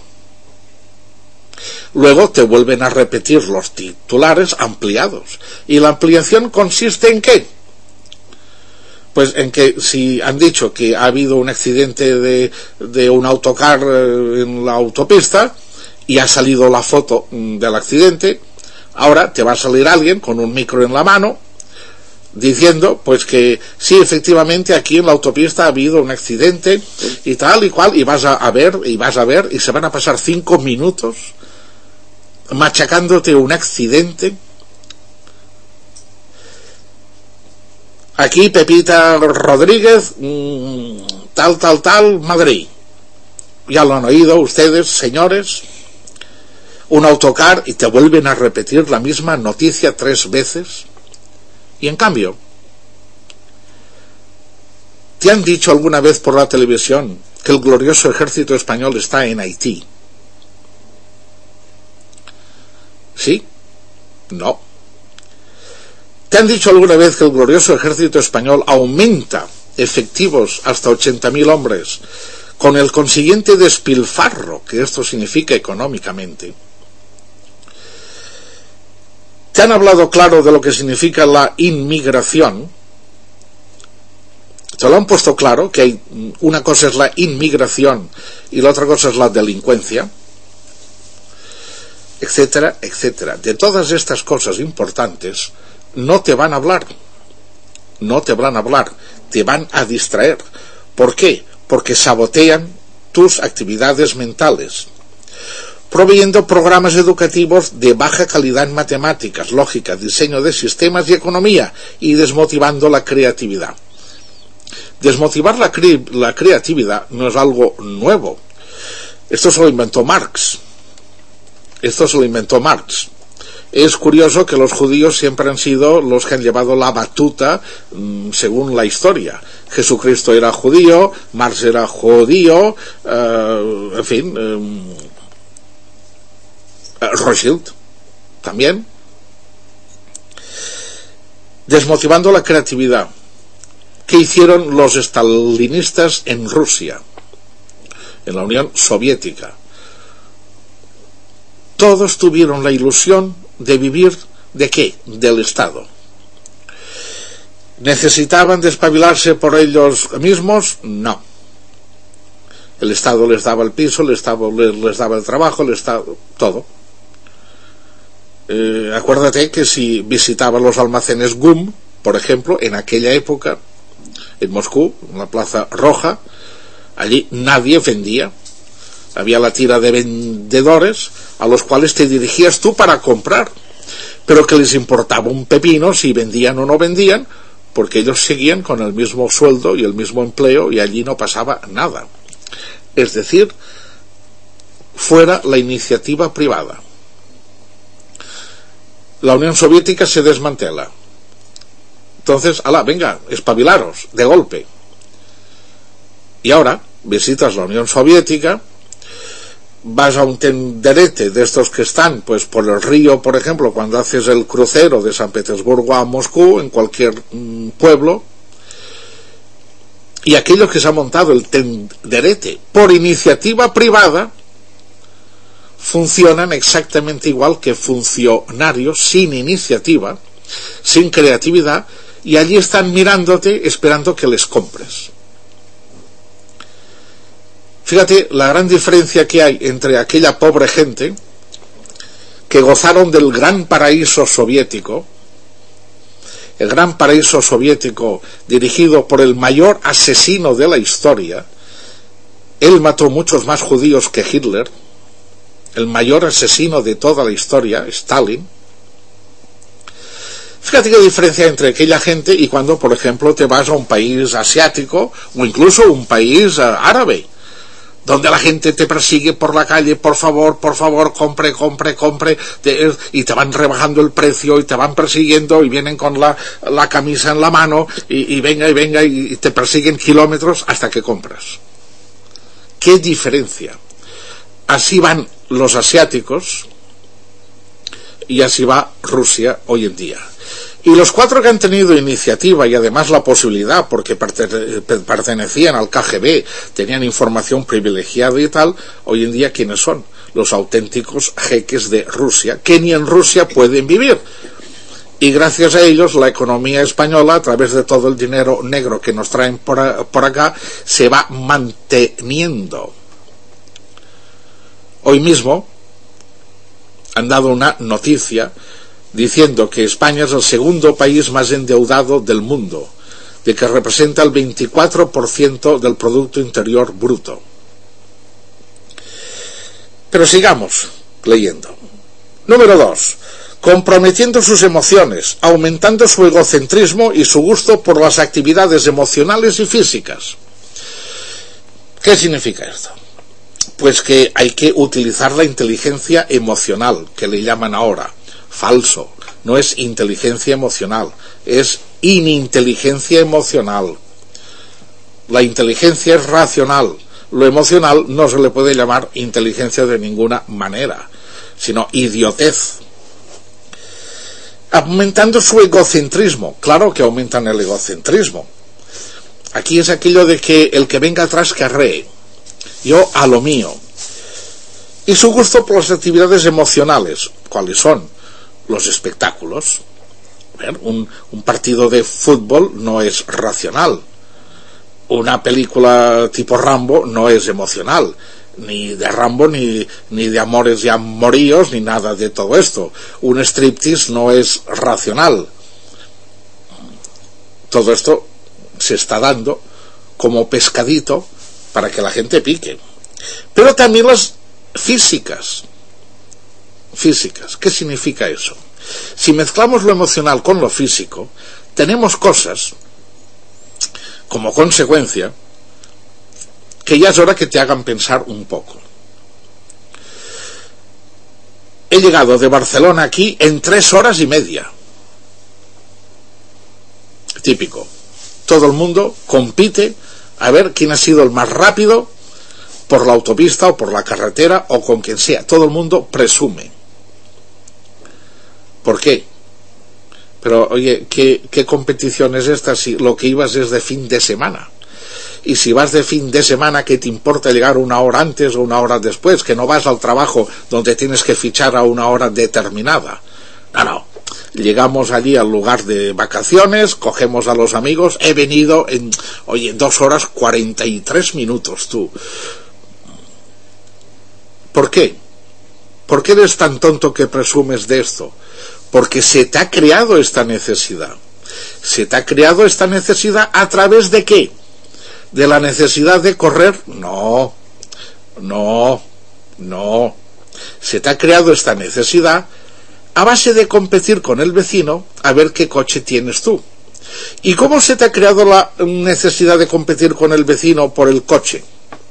Luego te vuelven a repetir los titulares ampliados. ¿Y la ampliación consiste en qué? Pues en que si han dicho que ha habido un accidente de, de un autocar en la autopista y ha salido la foto del accidente, ahora te va a salir alguien con un micro en la mano diciendo pues que sí, efectivamente aquí en la autopista ha habido un accidente y tal y cual, y vas a, a ver y vas a ver y se van a pasar cinco minutos machacándote un accidente. Aquí Pepita Rodríguez, mmm, tal, tal, tal, Madrid. Ya lo han oído ustedes, señores. Un autocar y te vuelven a repetir la misma noticia tres veces. Y en cambio, ¿te han dicho alguna vez por la televisión que el glorioso ejército español está en Haití? ¿Sí? No. ¿Te han dicho alguna vez que el glorioso ejército español aumenta efectivos hasta ochenta mil hombres, con el consiguiente despilfarro que esto significa económicamente? ¿Te han hablado claro de lo que significa la inmigración? ¿Te lo han puesto claro? Que hay, una cosa es la inmigración y la otra cosa es la delincuencia, etcétera, etcétera. De todas estas cosas importantes no te van a hablar, no te van a hablar, te van a distraer. ¿Por qué? Porque sabotean tus actividades mentales, proveyendo programas educativos de baja calidad en matemáticas, lógica, diseño de sistemas y economía, y desmotivando la creatividad. Desmotivar la, cre- la creatividad no es algo nuevo. Esto se lo inventó Marx. Esto se lo inventó Marx. Es curioso que los judíos siempre han sido los que han llevado la batuta mmm, según la historia. Jesucristo era judío, Marx era judío, uh, en fin, um, uh, Rothschild también. Desmotivando la creatividad. ¿Qué hicieron los estalinistas en Rusia, en la Unión Soviética? Todos tuvieron la ilusión de vivir, ¿de qué? Del Estado. ¿Necesitaban despabilarse por ellos mismos? No. El Estado les daba el piso, el Estado les, les daba el trabajo, el Estado, todo. Eh, acuérdate que si visitabas los almacenes G U M, por ejemplo, en aquella época, en Moscú, en la Plaza Roja, allí nadie vendía. Había la tira de vendedores a los cuales te dirigías tú para comprar, pero que les importaba un pepino si vendían o no vendían, porque ellos seguían con el mismo sueldo y el mismo empleo y allí no pasaba nada. Es decir, fuera la iniciativa privada. La Unión Soviética se desmantela. Entonces, ala, venga, espabilaros, de golpe. Y ahora, visitas la Unión Soviética, vas a un tenderete de estos que están, pues, por el río, por ejemplo, cuando haces el crucero de San Petersburgo a Moscú, en cualquier mmm, pueblo, y aquellos que se ha montado el tenderete por iniciativa privada, funcionan exactamente igual que funcionarios sin iniciativa, sin creatividad, y allí están mirándote esperando que les compres. Fíjate la gran diferencia que hay entre aquella pobre gente que gozaron del gran paraíso soviético, el gran paraíso soviético dirigido por el mayor asesino de la historia. Él mató muchos más judíos que Hitler, el mayor asesino de toda la historia, Stalin. Fíjate qué diferencia entre aquella gente y cuando, por ejemplo, te vas a un país asiático o incluso un país uh, árabe, donde la gente te persigue por la calle, por favor, por favor, compre, compre, compre, te, y te van rebajando el precio y te van persiguiendo y vienen con la, la camisa en la mano y, y venga y venga y te persiguen kilómetros hasta que compras. ¿Qué diferencia? Así van los asiáticos y así va Rusia hoy en día. Y los cuatro que han tenido iniciativa y además la posibilidad, porque pertenecían al K G B, tenían información privilegiada y tal, hoy en día ¿quiénes son? Los auténticos jeques de Rusia, que ni en Rusia pueden vivir. Y gracias a ellos la economía española, a través de todo el dinero negro que nos traen por, a, por acá, se va manteniendo. Hoy mismo han dado una noticia diciendo que España es el segundo país más endeudado del mundo, de que representa el veinticuatro por ciento del Producto Interior Bruto. Pero sigamos leyendo. Número dos. Comprometiendo sus emociones, aumentando su egocentrismo y su gusto por las actividades emocionales y físicas. ¿Qué significa esto? Pues que hay que utilizar la inteligencia emocional, que le llaman ahora. Falso, no es inteligencia emocional, es ininteligencia emocional. La inteligencia es racional, lo emocional no se le puede llamar inteligencia de ninguna manera, sino idiotez. Aumentando su egocentrismo, claro que aumentan el egocentrismo. Aquí es aquello de que el que venga atrás carree, yo a lo mío. Y su gusto por las actividades emocionales, ¿cuáles son? Los espectáculos. Ver, un, un partido de fútbol no es racional. Una película tipo Rambo no es emocional. Ni de Rambo, ni, ni de amores y amoríos, ni nada de todo esto. Un striptease no es racional. Todo esto se está dando como pescadito para que la gente pique. Pero también las físicas. Físicas. ¿Qué significa eso? Si mezclamos lo emocional con lo físico, tenemos cosas, como consecuencia, que ya es hora que te hagan pensar un poco. He llegado de Barcelona aquí en tres horas y media. Típico. Todo el mundo compite a ver quién ha sido el más rápido por la autopista o por la carretera o con quien sea. Todo el mundo presume. ¿Por qué? Pero, oye, ¿qué, qué competición es esta si lo que ibas es de fin de semana? Y si vas de fin de semana, ¿qué te importa llegar una hora antes o una hora después? Que no vas al trabajo donde tienes que fichar a una hora determinada. No, no. Llegamos allí al lugar de vacaciones, cogemos a los amigos, he venido en, oye, dos horas cuarenta y tres minutos, tú. ¿Por qué? ¿Por qué eres tan tonto que presumes de esto? Porque se te ha creado esta necesidad. Se te ha creado esta necesidad ¿a través de qué? ¿De la necesidad de correr? No, no, no. Se te ha creado esta necesidad a base de competir con el vecino a ver qué coche tienes tú. ¿Y cómo se te ha creado la necesidad de competir con el vecino por el coche?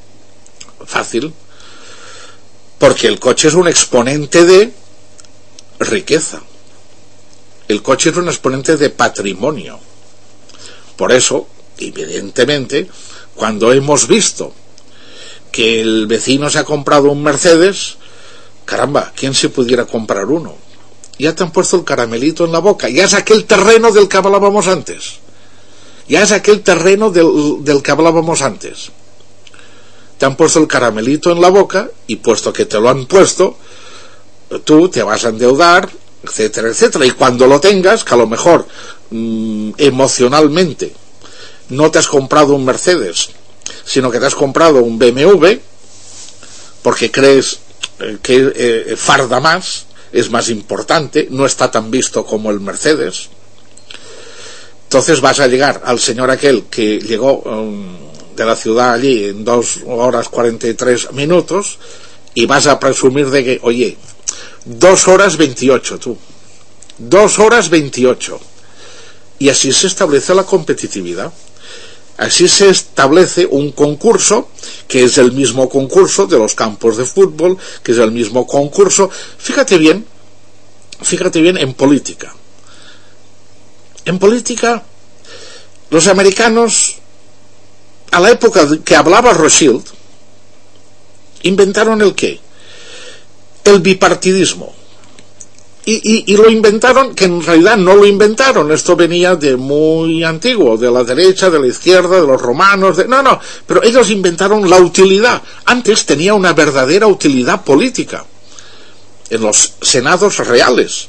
Fácil. Porque el coche es un exponente de riqueza. El coche es un exponente de patrimonio. Por eso, evidentemente, cuando hemos visto que el vecino se ha comprado un Mercedes, caramba, ¿quién se pudiera comprar uno? Ya te han puesto el caramelito en la boca. Ya es aquel terreno del que hablábamos antes. Ya es aquel terreno del, del que hablábamos antes. Te han puesto el caramelito en la boca, y puesto que te lo han puesto, tú te vas a endeudar, etcétera, etcétera. Y cuando lo tengas, que a lo mejor mmm, emocionalmente no te has comprado un Mercedes, sino que te has comprado un B M W, porque crees que eh, farda más, es más importante, no está tan visto como el Mercedes. Entonces vas a llegar al señor aquel que llegó um, de la ciudad allí en dos horas cuarenta y tres minutos, y vas a presumir de que, oye, dos horas veintiocho tú, dos horas veintiocho, y así se establece la competitividad. Así se establece un concurso que es el mismo concurso de los campos de fútbol, que es el mismo concurso. Fíjate bien, fíjate bien en política. En política, los americanos, a la época que hablaba Rothschild, inventaron el qué? El bipartidismo. Y, y, y lo inventaron, que en realidad no lo inventaron, esto venía de muy antiguo, de la derecha, de la izquierda, de los romanos, de, no, no, pero ellos inventaron la utilidad. Antes tenía una verdadera utilidad política en los senados reales.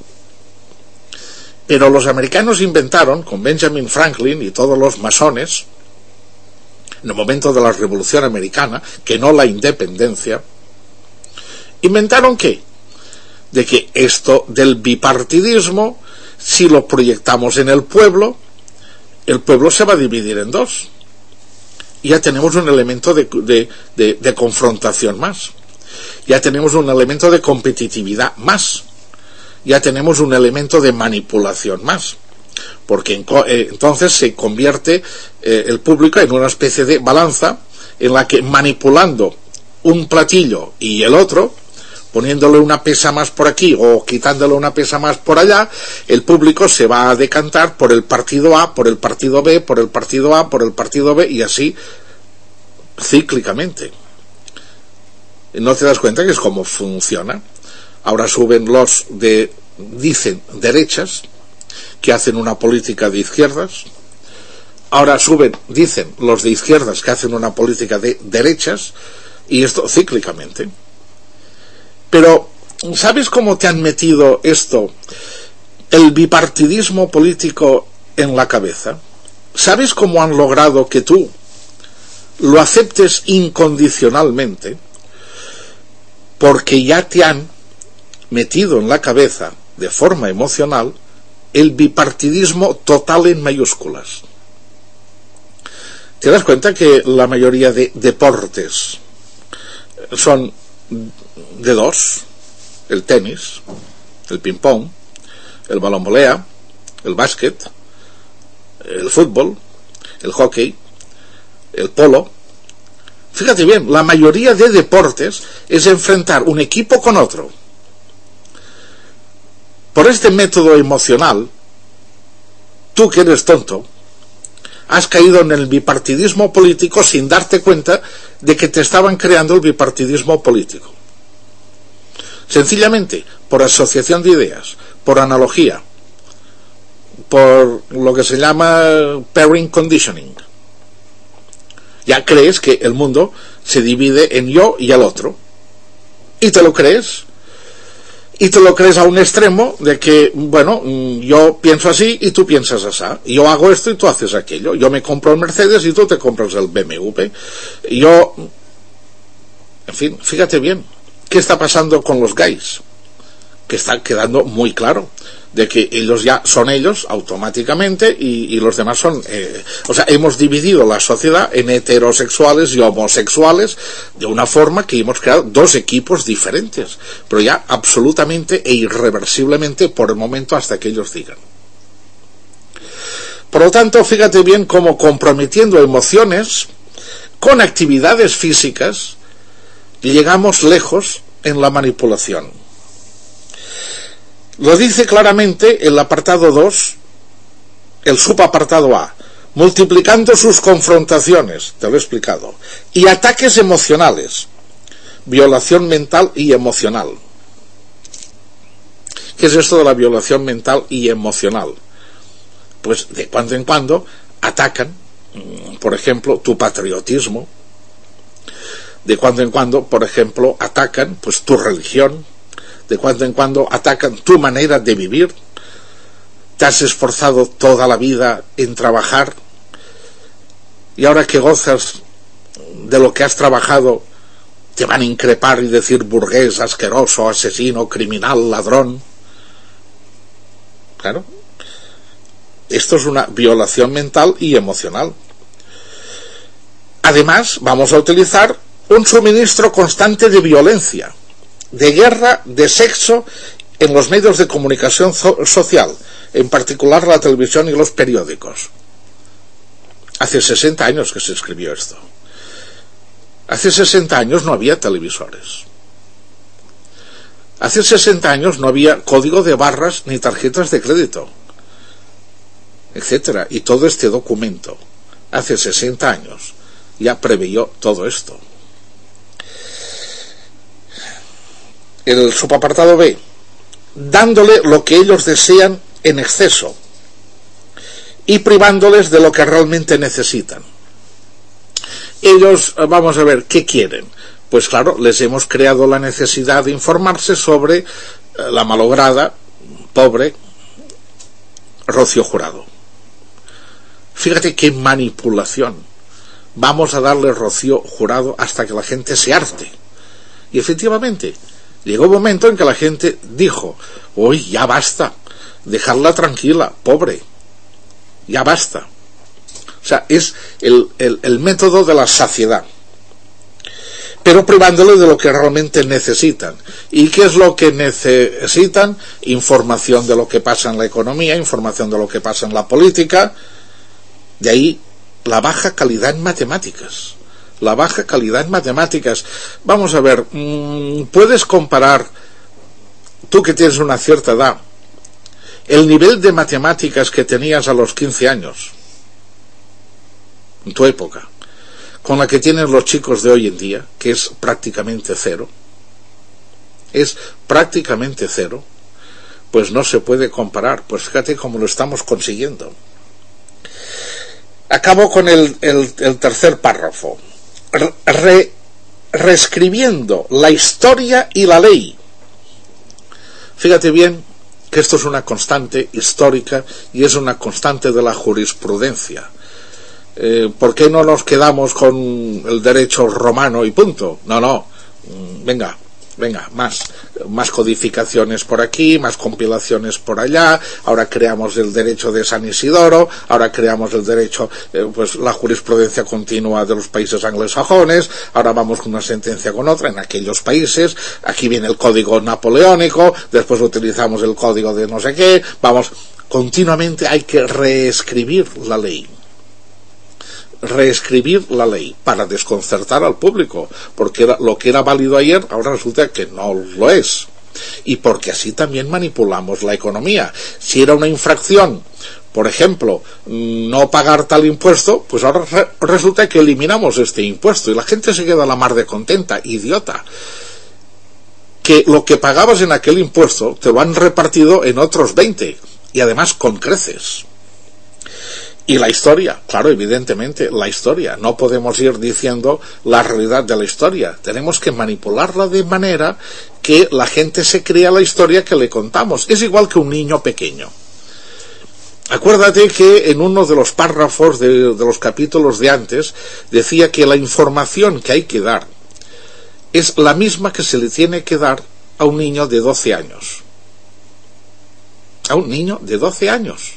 Pero los americanos inventaron, con Benjamin Franklin y todos los masones, en el momento de la Revolución Americana, que no la independencia, inventaron ¿qué? De que esto del bipartidismo, si lo proyectamos en el pueblo, el pueblo se va a dividir en dos. Y ya tenemos un elemento de, de, de, de confrontación más. Ya tenemos un elemento de competitividad más. Ya tenemos un elemento de manipulación más. Porque en, eh, entonces se convierte eh, el público en una especie de balanza en la que, manipulando un platillo y el otro, poniéndole una pesa más por aquí o quitándole una pesa más por allá, el público se va a decantar por el partido A, por el partido B, por el partido A, por el partido B, y así cíclicamente. ¿No te das cuenta que es como funciona? Ahora suben los de, dicen, derechas, que hacen una política de izquierdas. Ahora suben, dicen, los de izquierdas, que hacen una política de derechas, y esto cíclicamente. Pero, ¿sabes cómo te han metido esto, el bipartidismo político, en la cabeza? ¿Sabes cómo han logrado que tú lo aceptes incondicionalmente? Porque ya te han metido en la cabeza, de forma emocional, el bipartidismo total en mayúsculas. ¿Te das cuenta que la mayoría de deportes son de dos? El tenis, el ping-pong, el balonvolea, el básquet, el fútbol, el hockey, el polo. Fíjate bien, la mayoría de deportes es enfrentar un equipo con otro. Por este método emocional, tú que eres tonto, has caído en el bipartidismo político sin darte cuenta de que te estaban creando el bipartidismo político. Sencillamente, por asociación de ideas, por analogía, por lo que se llama pairing conditioning. Ya crees que el mundo se divide en yo y el otro. Y te lo crees. Y te lo crees a un extremo de que, bueno, yo pienso así y tú piensas así. Yo hago esto y tú haces aquello. Yo me compro el Mercedes y tú te compras el B M W. Yo, en fin, fíjate bien, ¿Qué está pasando con los gays? Que está quedando muy claro de que ellos ya son ellos automáticamente y, y los demás son eh, o sea, hemos dividido la sociedad en heterosexuales y homosexuales de una forma que hemos creado dos equipos diferentes, pero ya absolutamente e irreversiblemente por el momento hasta que ellos digan. Por lo tanto, fíjate bien cómo comprometiendo emociones con actividades físicas llegamos lejos en la manipulación. Lo dice claramente el apartado dos, el subapartado A, multiplicando sus confrontaciones, te lo he explicado, y ataques emocionales, violación mental y emocional. ¿Qué es esto de la violación mental y emocional? Pues de cuando en cuando atacan, por ejemplo, tu patriotismo, de cuando en cuando, por ejemplo, atacan pues tu religión, de cuando en cuando atacan tu manera de vivir. Te has esforzado toda la vida en trabajar y ahora que gozas de lo que has trabajado te van a increpar y decir burgués, asqueroso, asesino, criminal, ladrón. Claro, esto es una violación mental y emocional. Además, vamos a utilizar un suministro constante de violencia, de guerra, de sexo en los medios de comunicación social, en particular la televisión y los periódicos. Hace sesenta años que se escribió esto. Hace sesenta años no había televisores. Hace sesenta años no había código de barras ni tarjetas de crédito, etcétera. Y todo este documento, hace sesenta años, ya preveyó todo esto. El subapartado B, dándole lo que ellos desean en exceso y privándoles de lo que realmente necesitan. Ellos, vamos a ver, ¿qué quieren? Pues claro, les hemos creado la necesidad de informarse sobre la malograda, pobre Rocío Jurado. Fíjate qué manipulación. Vamos a darle Rocío Jurado hasta que la gente se harte. Y efectivamente, llegó un momento en que la gente dijo, uy, ya basta, dejarla tranquila, pobre, ya basta. O sea, es el, el, el método de la saciedad, pero privándole de lo que realmente necesitan. ¿Y qué es lo que necesitan? Información de lo que pasa en la economía, información de lo que pasa en la política. De ahí la baja calidad en matemáticas. La baja calidad en matemáticas. Vamos a ver, puedes comparar, tú que tienes una cierta edad, el nivel de matemáticas que tenías a los quince años, en tu época, con la que tienen los chicos de hoy en día, que es prácticamente cero. Es prácticamente cero. Pues no se puede comparar. Pues fíjate cómo lo estamos consiguiendo. Acabo con el, el, el tercer párrafo. Re, reescribiendo la historia y la ley. Fíjate bien que esto es una constante histórica y es una constante de la jurisprudencia. Eh, ¿Por qué no nos quedamos con el derecho romano y punto? No, no, venga, venga, más, más codificaciones por aquí, más compilaciones por allá, ahora creamos el derecho de San Isidoro, ahora creamos el derecho, eh, pues la jurisprudencia continua de los países anglosajones, ahora vamos con una sentencia con otra en aquellos países, aquí viene el código napoleónico, después utilizamos el código de no sé qué, vamos, continuamente hay que reescribir la ley. reescribir la ley para desconcertar al público, porque era, lo que era válido ayer ahora resulta que no lo es, y porque así también manipulamos la economía. Si era una infracción, por ejemplo, no pagar tal impuesto, pues ahora re resulta que eliminamos este impuesto y la gente se queda a la mar de contenta. Idiota, que lo que pagabas en aquel impuesto te lo han repartido en otros veinte y además con creces. Y la historia, claro, evidentemente, la historia. No podemos ir diciendo la realidad de la historia. Tenemos que manipularla de manera que la gente se crea la historia que le contamos. Es igual que un niño pequeño. Acuérdate que en uno de los párrafos de, de los capítulos de antes decía que la información que hay que dar es la misma que se le tiene que dar a un niño de doce años. A un niño de doce años.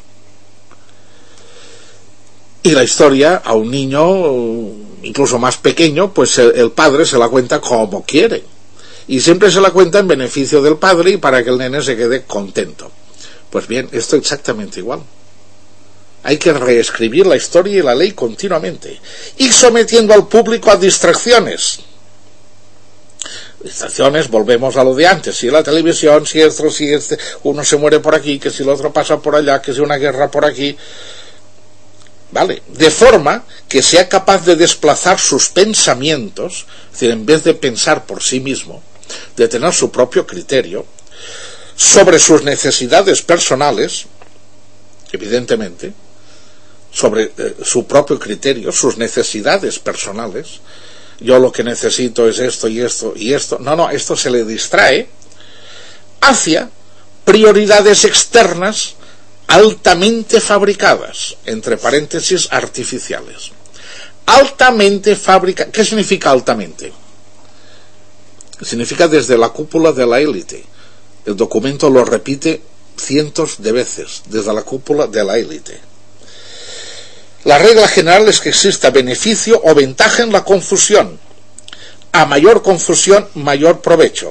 Y la historia a un niño incluso más pequeño, pues el, el padre se la cuenta como quiere. Y siempre se la cuenta en beneficio del padre y para que el nene se quede contento. Pues bien, esto es exactamente igual. Hay que reescribir la historia y la ley continuamente. Y sometiendo al público a distracciones. Distracciones, volvemos a lo de antes. Si la televisión, si esto, si este, uno se muere por aquí, que si el otro pasa por allá, que si una guerra por aquí. ¿Vale? De forma que sea capaz de desplazar sus pensamientos, es decir, en vez de pensar por sí mismo, de tener su propio criterio, sobre sus necesidades personales, evidentemente, sobre eh, su propio criterio, sus necesidades personales. Yo lo que necesito es esto y esto y esto. No, no, esto se le distrae hacia prioridades externas altamente fabricadas, entre paréntesis, artificiales. Altamente fabricadas. ¿Qué significa altamente? Significa desde la cúpula de la élite. El documento lo repite cientos de veces, desde la cúpula de la élite. La regla general es que exista beneficio o ventaja en la confusión. A mayor confusión, mayor provecho.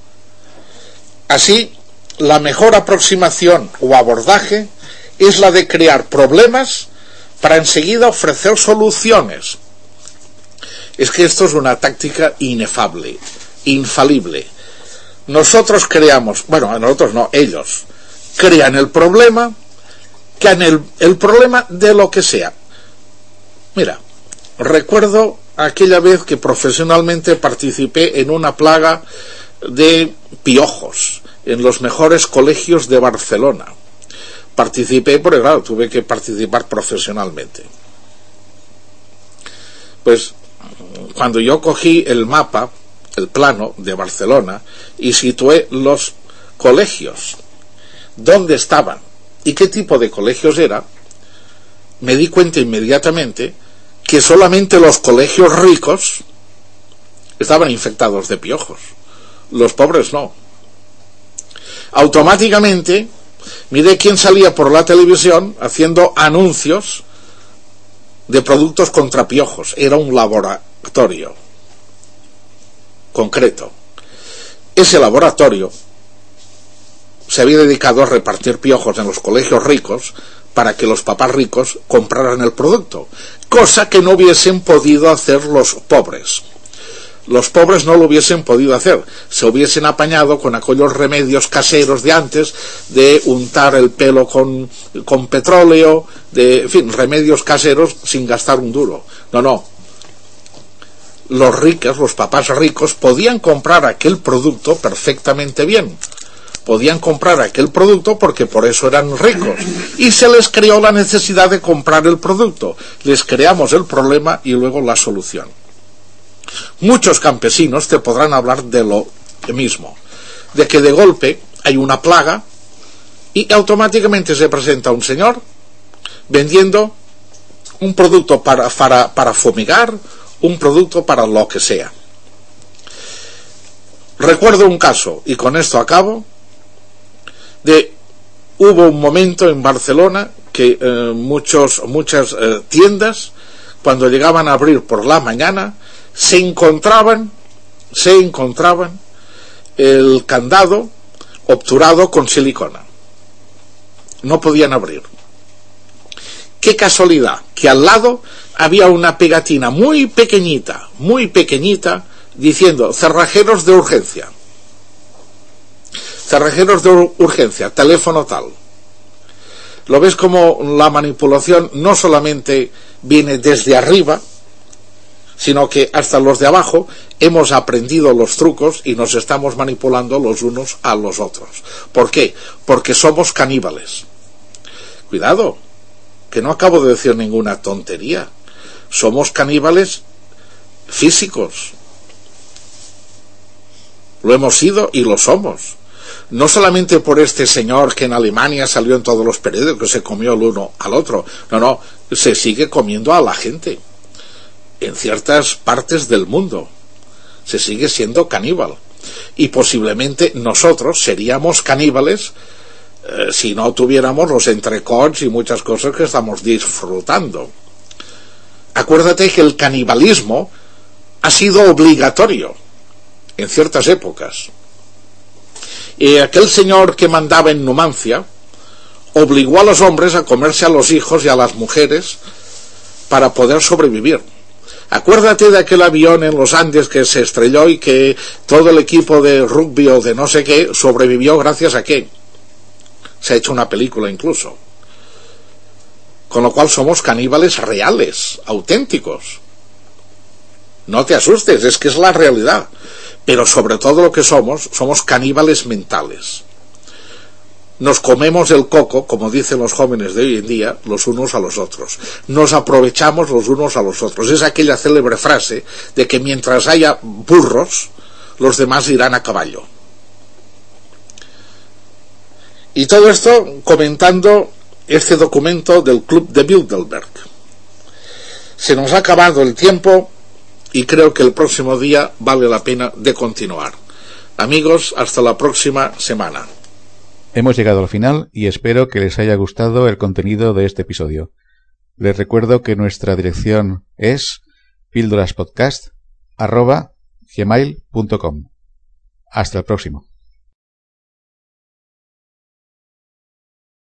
Así, la mejor aproximación o abordaje es la de crear problemas para enseguida ofrecer soluciones. Es que esto es una táctica inefable, infalible. Nosotros creamos, bueno, nosotros no, ellos crean el problema, crean el, el problema de lo que sea. Mira, recuerdo aquella vez que profesionalmente participé en una plaga de piojos en los mejores colegios de Barcelona. Participé porque, claro, tuve que participar profesionalmente. Pues, cuando yo cogí el mapa, el plano de Barcelona, y situé los colegios, dónde estaban y qué tipo de colegios era, me di cuenta inmediatamente que solamente los colegios ricos estaban infectados de piojos. Los pobres no. Automáticamente miré quién salía por la televisión haciendo anuncios de productos contra piojos. Era un laboratorio concreto. Ese laboratorio se había dedicado a repartir piojos en los colegios ricos para que los papás ricos compraran el producto, cosa que no hubiesen podido hacer los pobres. Los pobres no lo hubiesen podido hacer, se hubiesen apañado con aquellos remedios caseros de antes, de untar el pelo con, con petróleo, de, en fin, remedios caseros sin gastar un duro. No, no. Los ricos, los papás ricos, podían comprar aquel producto perfectamente bien. Podían comprar aquel producto porque por eso eran ricos. Y se les creó la necesidad de comprar el producto. Les creamos el problema y luego la solución. Muchos campesinos te podrán hablar de lo mismo, de que de golpe hay una plaga y automáticamente se presenta un señor vendiendo un producto para, para, para fumigar, un producto para lo que sea. Recuerdo un caso, y con esto acabo, de hubo un momento en Barcelona que eh, muchos, muchas eh, tiendas, cuando llegaban a abrir por la mañana, se encontraban, se encontraban el candado obturado con silicona. No podían abrir. Qué casualidad, que al lado había una pegatina muy pequeñita, muy pequeñita, diciendo cerrajeros de urgencia. Cerrajeros de urgencia, teléfono tal. Lo ves como la manipulación no solamente viene desde arriba, sino que hasta los de abajo hemos aprendido los trucos y nos estamos manipulando los unos a los otros. ¿Por qué? Porque somos caníbales. Cuidado, que no acabo de decir ninguna tontería. Somos caníbales físicos. Lo hemos sido y lo somos. No solamente por este señor que en Alemania salió en todos los periódicos, que se comió el uno al otro. No, no, se sigue comiendo a la gente. En ciertas partes del mundo se sigue siendo caníbal. Y posiblemente nosotros seríamos caníbales eh, si no tuviéramos los entrecots y muchas cosas que estamos disfrutando. Acuérdate que el canibalismo ha sido obligatorio en ciertas épocas. Y aquel señor que mandaba en Numancia obligó a los hombres a comerse a los hijos y a las mujeres para poder sobrevivir. Acuérdate de aquel avión en los Andes que se estrelló y que todo el equipo de rugby o de no sé qué sobrevivió gracias a qué. Se ha hecho una película incluso. Con lo cual somos caníbales reales, auténticos. No te asustes, es que es la realidad. Pero sobre todo lo que somos, somos caníbales mentales. Nos comemos el coco, como dicen los jóvenes de hoy en día, los unos a los otros. Nos aprovechamos los unos a los otros. Es aquella célebre frase de que mientras haya burros, los demás irán a caballo. Y todo esto comentando este documento del Club de Bilderberg. Se nos ha acabado el tiempo y creo que el próximo día vale la pena de continuar. Amigos, hasta la próxima semana. Hemos llegado al final y espero que les haya gustado el contenido de este episodio. Les recuerdo que nuestra dirección es píldoraspodcast arroba gmail punto com. Hasta el próximo.